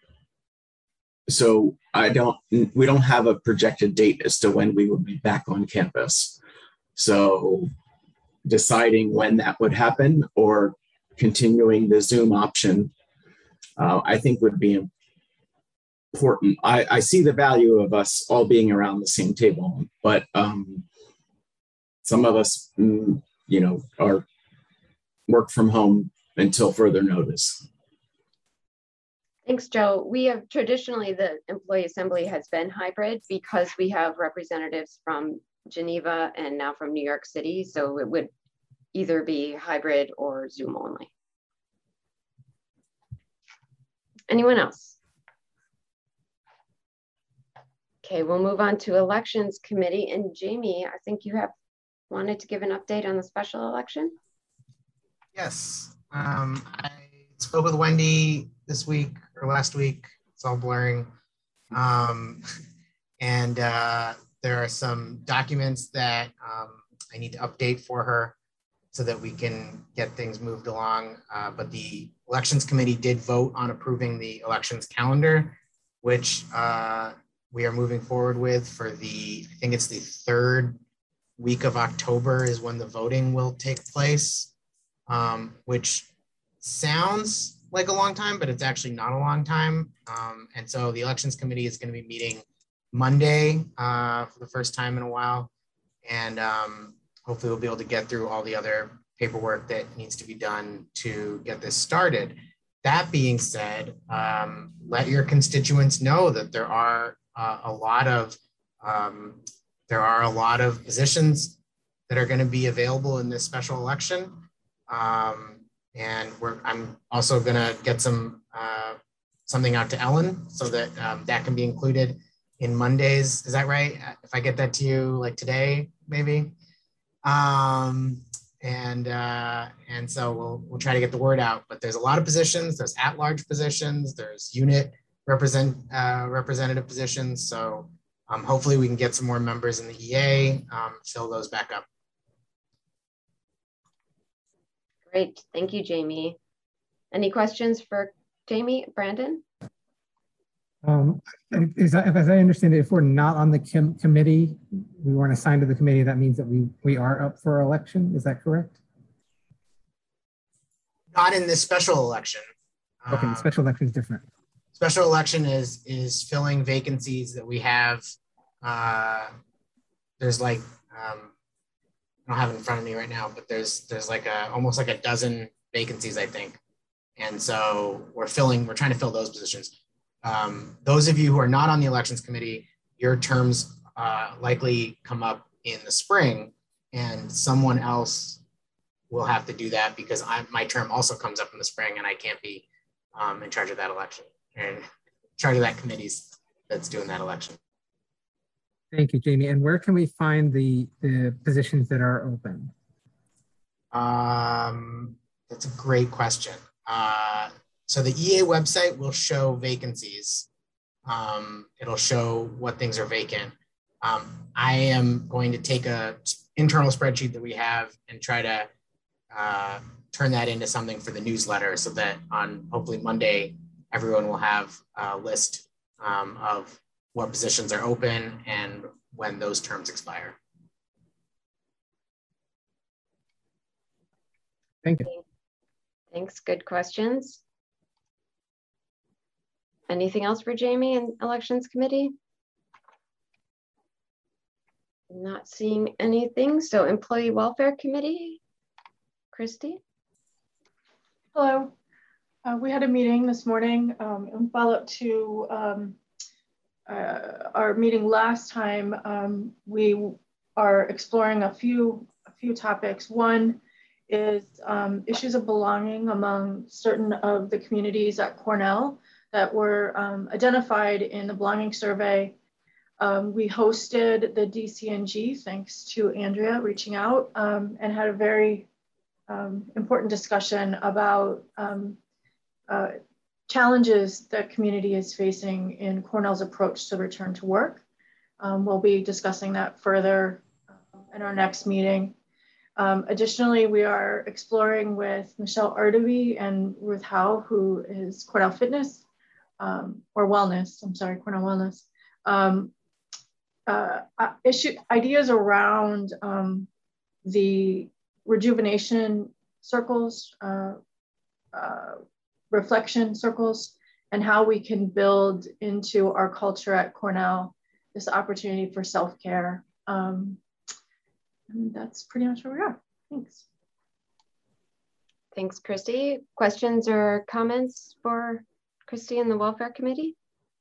so I don't, we don't have a projected date as to when we will be back on campus. So deciding when that would happen or continuing the Zoom option, uh, I think would be important. I, I see the value of us all being around the same table, but um, some of us, mm, you know, are work from home until further notice. Thanks, Joe. We have traditionally, the employee assembly has been hybrid because we have representatives from Geneva and now from New York City. So it would either be hybrid or Zoom only. Anyone else? Okay, we'll move on to Elections Committee. And Jamie, I think you have wanted to give an update on the special election. Yes, um, I spoke with Wendy this week or last week. It's all blurring. Um, and uh, there are some documents that um, I need to update for her so that we can get things moved along. Uh, but the Elections Committee did vote on approving the elections calendar, which uh, we are moving forward with for the, I think it's the third week of October is when the voting will take place, um, which sounds like a long time, but it's actually not a long time. Um, and so the Elections Committee is going to be meeting Monday uh, for the first time in a while. And um, hopefully we'll be able to get through all the other paperwork that needs to be done to get this started. That being said, um, let your constituents know that there are uh, a lot of um, there are a lot of positions that are going to be available in this special election. Um, and we're, I'm also going to get some uh, something out to Ellen so that um, that can be included in Mondays. Is that right? If I get that to you like today, maybe. Um, and uh, and so we'll we'll try to get the word out. But there's a lot of positions. There's at-large positions. There's unit represent uh, representative positions. So um, hopefully we can get some more members in the E A, um, fill those back up. Great, thank you, Jamie. Any questions for Jamie, Brandon? Um, is that, as I understand it, if we're not on the com committee, we weren't assigned to the committee, that means that we, we are up for election. Is that correct? Not in this special election. Okay, the special election is different. Special election is is filling vacancies that we have. Uh, there's like, um, I don't have it in front of me right now, but there's there's like a almost like a dozen vacancies, I think. And so we're filling, we're trying to fill those positions. Um, those of you who are not on the elections committee, your terms uh, likely come up in the spring, and someone else will have to do that because I, my term also comes up in the spring and I can't be um, in charge of that election and in charge of that committees that's doing that election. Thank you, Jamie. And where can we find the, the positions that are open? Um, that's a great question. Uh, So the E A website will show vacancies. Um, it'll show what things are vacant. Um, I am going to take a internal spreadsheet that we have and try to uh, turn that into something for the newsletter so that on hopefully Monday, everyone will have a list um, of what positions are open and when those terms expire. Thank you. Thanks, good questions. Anything else for Jamie and Elections Committee? Not seeing anything. So Employee Welfare Committee, Christy. Hello. Uh, we had a meeting this morning um, in follow-up to um, uh, our meeting last time. Um, we are exploring a few, a few topics. One is um, issues of belonging among certain of the communities at Cornell that were um, identified in the belonging survey. Um, we hosted the D C N G, thanks to Andrea reaching out, um, and had a very um, important discussion about um, uh, challenges that community is facing in Cornell's approach to return to work. Um, we'll be discussing that further in our next meeting. Um, additionally, we are exploring with Michelle Ardeby and Ruth Howe, who is Cornell Fitness, Um, or wellness, I'm sorry, Cornell Wellness, um, uh, issue, ideas around um, the rejuvenation circles, uh, uh, reflection circles, and how we can build into our culture at Cornell this opportunity for self-care. Um, and that's pretty much where we are. Thanks. Thanks, Christy. Questions or comments for Christy and the Welfare Committee?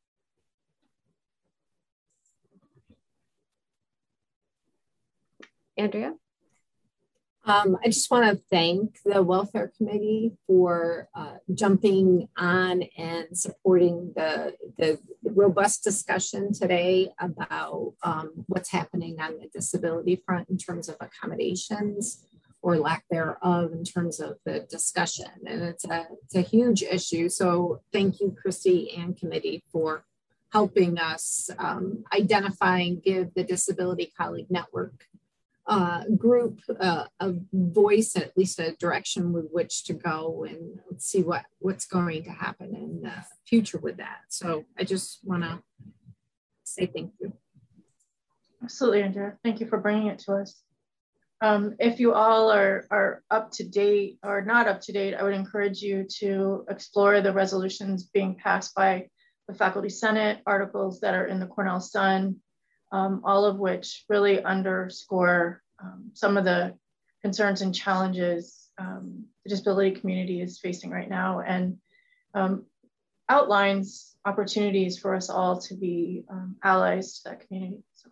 Andrea? Um, I just want to thank the Welfare Committee for uh, jumping on and supporting the, the, the robust discussion today about um, what's happening on the disability front in terms of accommodations or lack thereof in terms of the discussion. And it's a, it's a huge issue. So thank you, Christy and committee, for helping us um, identify and give the Disability Colleague Network uh, group uh, a voice, at least a direction with which to go, and see what, what's going to happen in the future with that. So I just wanna say thank you. Absolutely, Andrea. Thank you for bringing it to us. Um, if you all are, are up to date or not up to date, I would encourage you to explore the resolutions being passed by the Faculty Senate, articles that are in the Cornell Sun, um, all of which really underscore um, some of the concerns and challenges um, the disability community is facing right now, and um, outlines opportunities for us all to be um, allies to that community. So.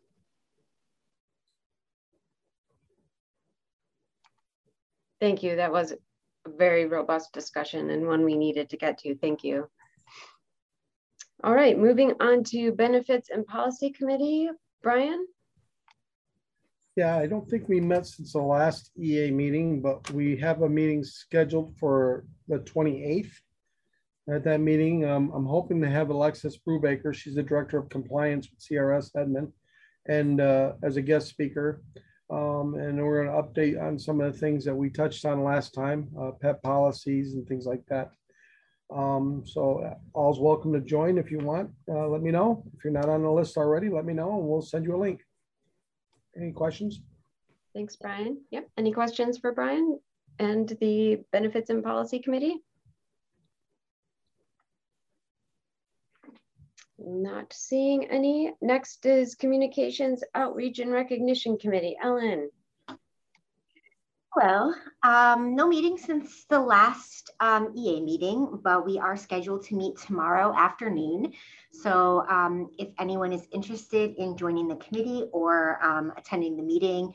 Thank you. That was a very robust discussion and one we needed to get to. Thank you. All right, moving on to Benefits and Policy Committee. Brian? Yeah, I don't think we met since the last E A meeting, but we have a meeting scheduled for the twenty-eighth. At that meeting, um, I'm hoping to have Alexis Brubaker, she's the Director of Compliance with C R S Edmond, and uh, as a guest speaker. Um, and we're going to update on some of the things that we touched on last time, uh, pet policies and things like that. Um, so all's welcome to join if you want. Uh, let me know. If you're not on the list already, let me know and we'll send you a link. Any questions? Thanks, Brian. Yep. Any questions for Brian and the Benefits and Policy Committee? Not seeing any. Next is Communications, Outreach, and Recognition Committee. Ellen. Well, um, no meeting since the last um, E A meeting, but we are scheduled to meet tomorrow afternoon. So um, if anyone is interested in joining the committee or um, attending the meeting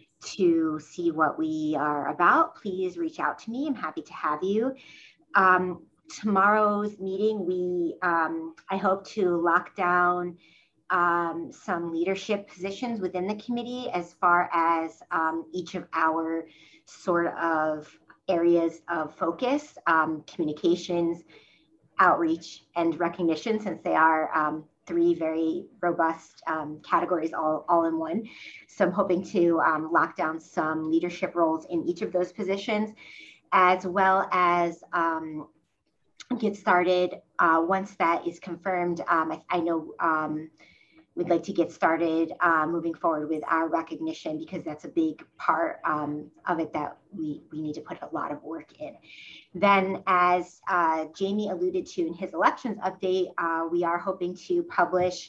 to see what we are about, please reach out to me. I'm happy to have you. Um, tomorrow's meeting, we um, I hope to lock down um, some leadership positions within the committee as far as um, each of our sort of areas of focus, um, communications, outreach, and recognition, since they are um, three very robust um, categories all, all in one. So I'm hoping to um, lock down some leadership roles in each of those positions, as well as um, get started uh, once that is confirmed. Um, I, I know um, we'd like to get started uh, moving forward with our recognition, because that's a big part um, of it that we, we need to put a lot of work in. Then, as uh, Jamie alluded to in his elections update, uh, we are hoping to publish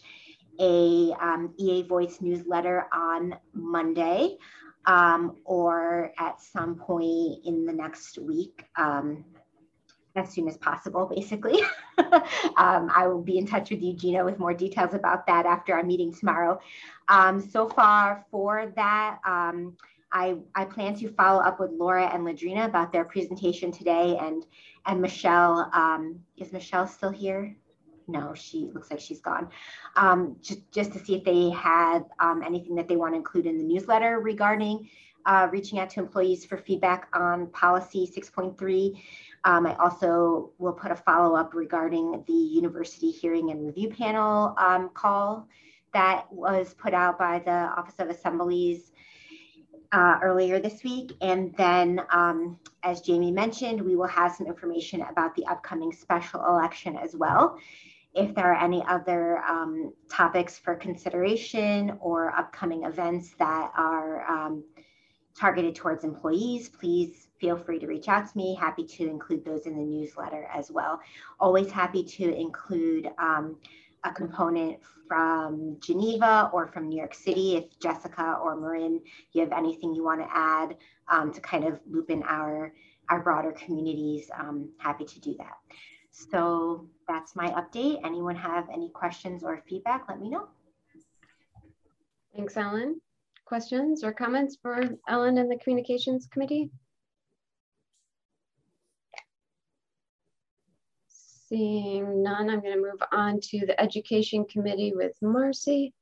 a um, E A Voice newsletter on Monday um, or at some point in the next week. Um, as soon as possible, basically. um, I will be in touch with you, Gina, with more details about that after our meeting tomorrow. Um, so far for that, um, I, I plan to follow up with Laura and Ladrina about their presentation today, and, and Michelle. Um, is Michelle still here? No, she looks like she's gone. Um, just, just to see if they had um, anything that they want to include in the newsletter regarding uh, reaching out to employees for feedback on policy six point three. Um, I also will put a follow-up regarding the university hearing and review panel um, call that was put out by the Office of Assemblies uh, earlier this week. And then, um, as Jamie mentioned, we will have some information about the upcoming special election as well. If there are any other um, topics for consideration or upcoming events that are um, targeted towards employees, please feel free to reach out to me. Happy to include those in the newsletter as well. Always happy to include um, a component from Geneva or from New York City. If Jessica or Marin, you have anything you want to add um, to kind of loop in our, our broader communities, um, happy to do that. So that's my update. Anyone have any questions or feedback, let me know. Thanks, Ellen. Questions or comments for Ellen and the Communications Committee? Seeing none, I'm going to move on to the Education Committee with Marcy.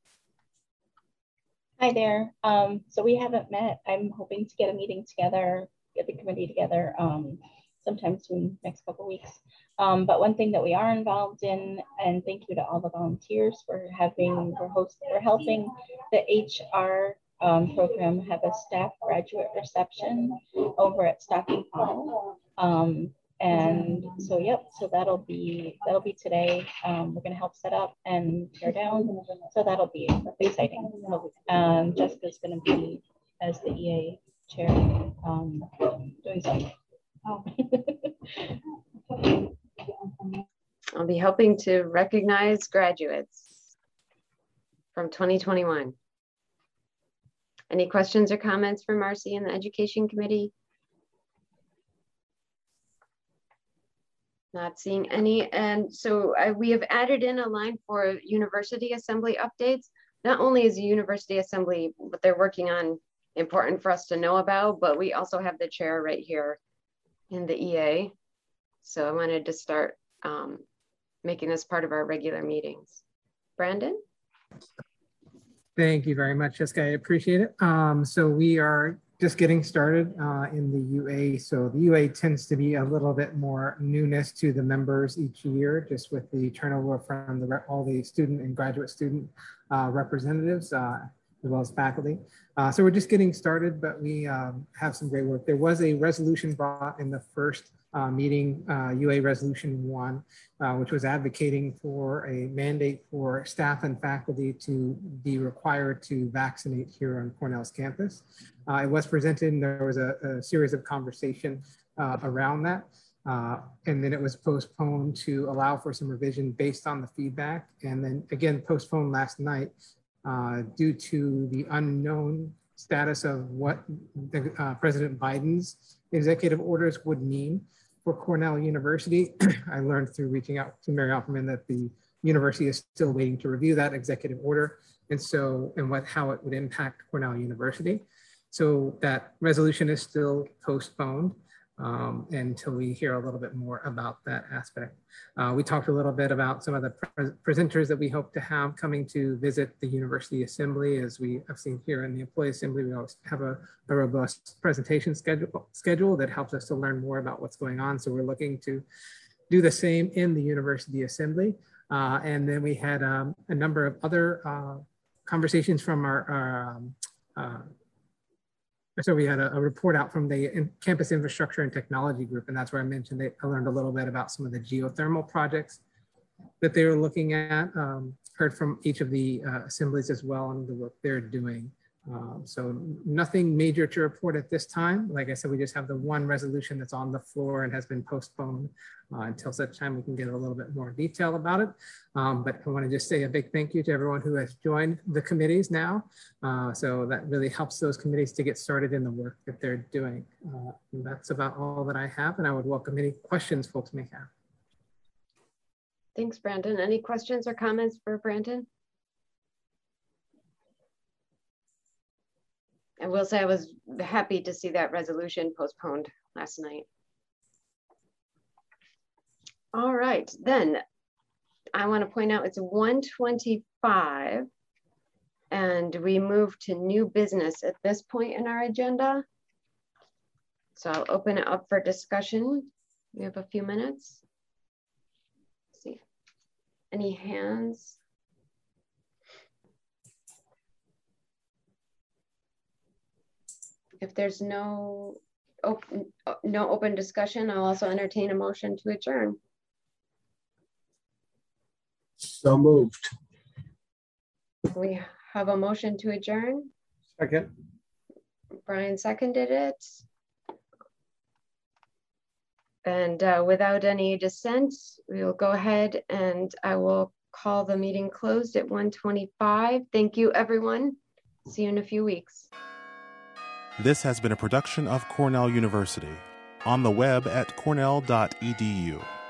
Hi there. Um, so we haven't met. I'm hoping to get a meeting together, get the committee together um, sometime soon, next couple of weeks. Um, but one thing that we are involved in, and thank you to all the volunteers for having, for host, for helping the H R um, program have a staff graduate reception over at Stocking Hall. Um, and so, yep, so that'll be, that'll be today. Um, we're gonna help set up and tear down. So that'll be exciting. Um, Jessica's gonna be as the E A chair um, doing something. Oh. I'll be helping to recognize graduates from twenty twenty-one. Any questions or comments for Marcy and the Education Committee? Not seeing any. And so uh, we have added in a line for University Assembly updates. Not only is the University Assembly, what they're working on, important for us to know about, but we also have the chair right here in the E A. So I wanted to start um, making this part of our regular meetings. Brandon? Thank you very much, Jessica. I appreciate it. Um, so we are just getting started uh, in the U A. So the U A tends to be a little bit more newness to the members each year, just with the turnover from the, all the student and graduate student uh, representatives, uh, as well as faculty. Uh, so we're just getting started, but we um, have some great work. There was a resolution brought in the first uh, meeting, uh, U A Resolution one, uh, which was advocating for a mandate for staff and faculty to be required to vaccinate here on Cornell's campus. Uh, it was presented and there was a, a series of conversation uh, around that. Uh, and then it was postponed to allow for some revision based on the feedback. And then again, postponed last night uh, due to the unknown status of what the, uh, President Biden's executive orders would mean for Cornell University. I learned through reaching out to Mary Opperman that the university is still waiting to review that executive order. And so, and what, how it would impact Cornell University. So that resolution is still postponed um, until we hear a little bit more about that aspect. Uh, we talked a little bit about some of the pre presenters that we hope to have coming to visit the University Assembly. As we have seen here in the Employee Assembly, we always have a, a robust presentation schedule, schedule that helps us to learn more about what's going on. So we're looking to do the same in the University Assembly. Uh, and then we had um, a number of other uh, conversations from our, our um, uh, So we had a, a report out from the in Campus Infrastructure and Technology Group, and that's where I mentioned that I learned a little bit about some of the geothermal projects that they were looking at, um, heard from each of the uh, assemblies as well and the work they're doing. Um, so nothing major to report at this time. Like I said, we just have the one resolution that's on the floor and has been postponed uh, until such time we can get a little bit more detail about it. Um, but I want to just say a big thank you to everyone who has joined the committees now. Uh, so that really helps those committees to get started in the work that they're doing. Uh, and that's about all that I have, and I would welcome any questions folks may have. Thanks, Brandon. Any questions or comments for Brandon? I will say I was happy to see that resolution postponed last night. All right, then I want to point out it's one twenty-five and we move to new business at this point in our agenda. So I'll open it up for discussion. We have a few minutes. Let's see, any hands? If there's no open, no open discussion, I'll also entertain a motion to adjourn. So moved. We have a motion to adjourn. Second. Brian seconded it. And uh, without any dissent, we will go ahead and I will call the meeting closed at one twenty-five. Thank you, everyone. See you in a few weeks. This has been a production of Cornell University, on the web at cornell dot e d u.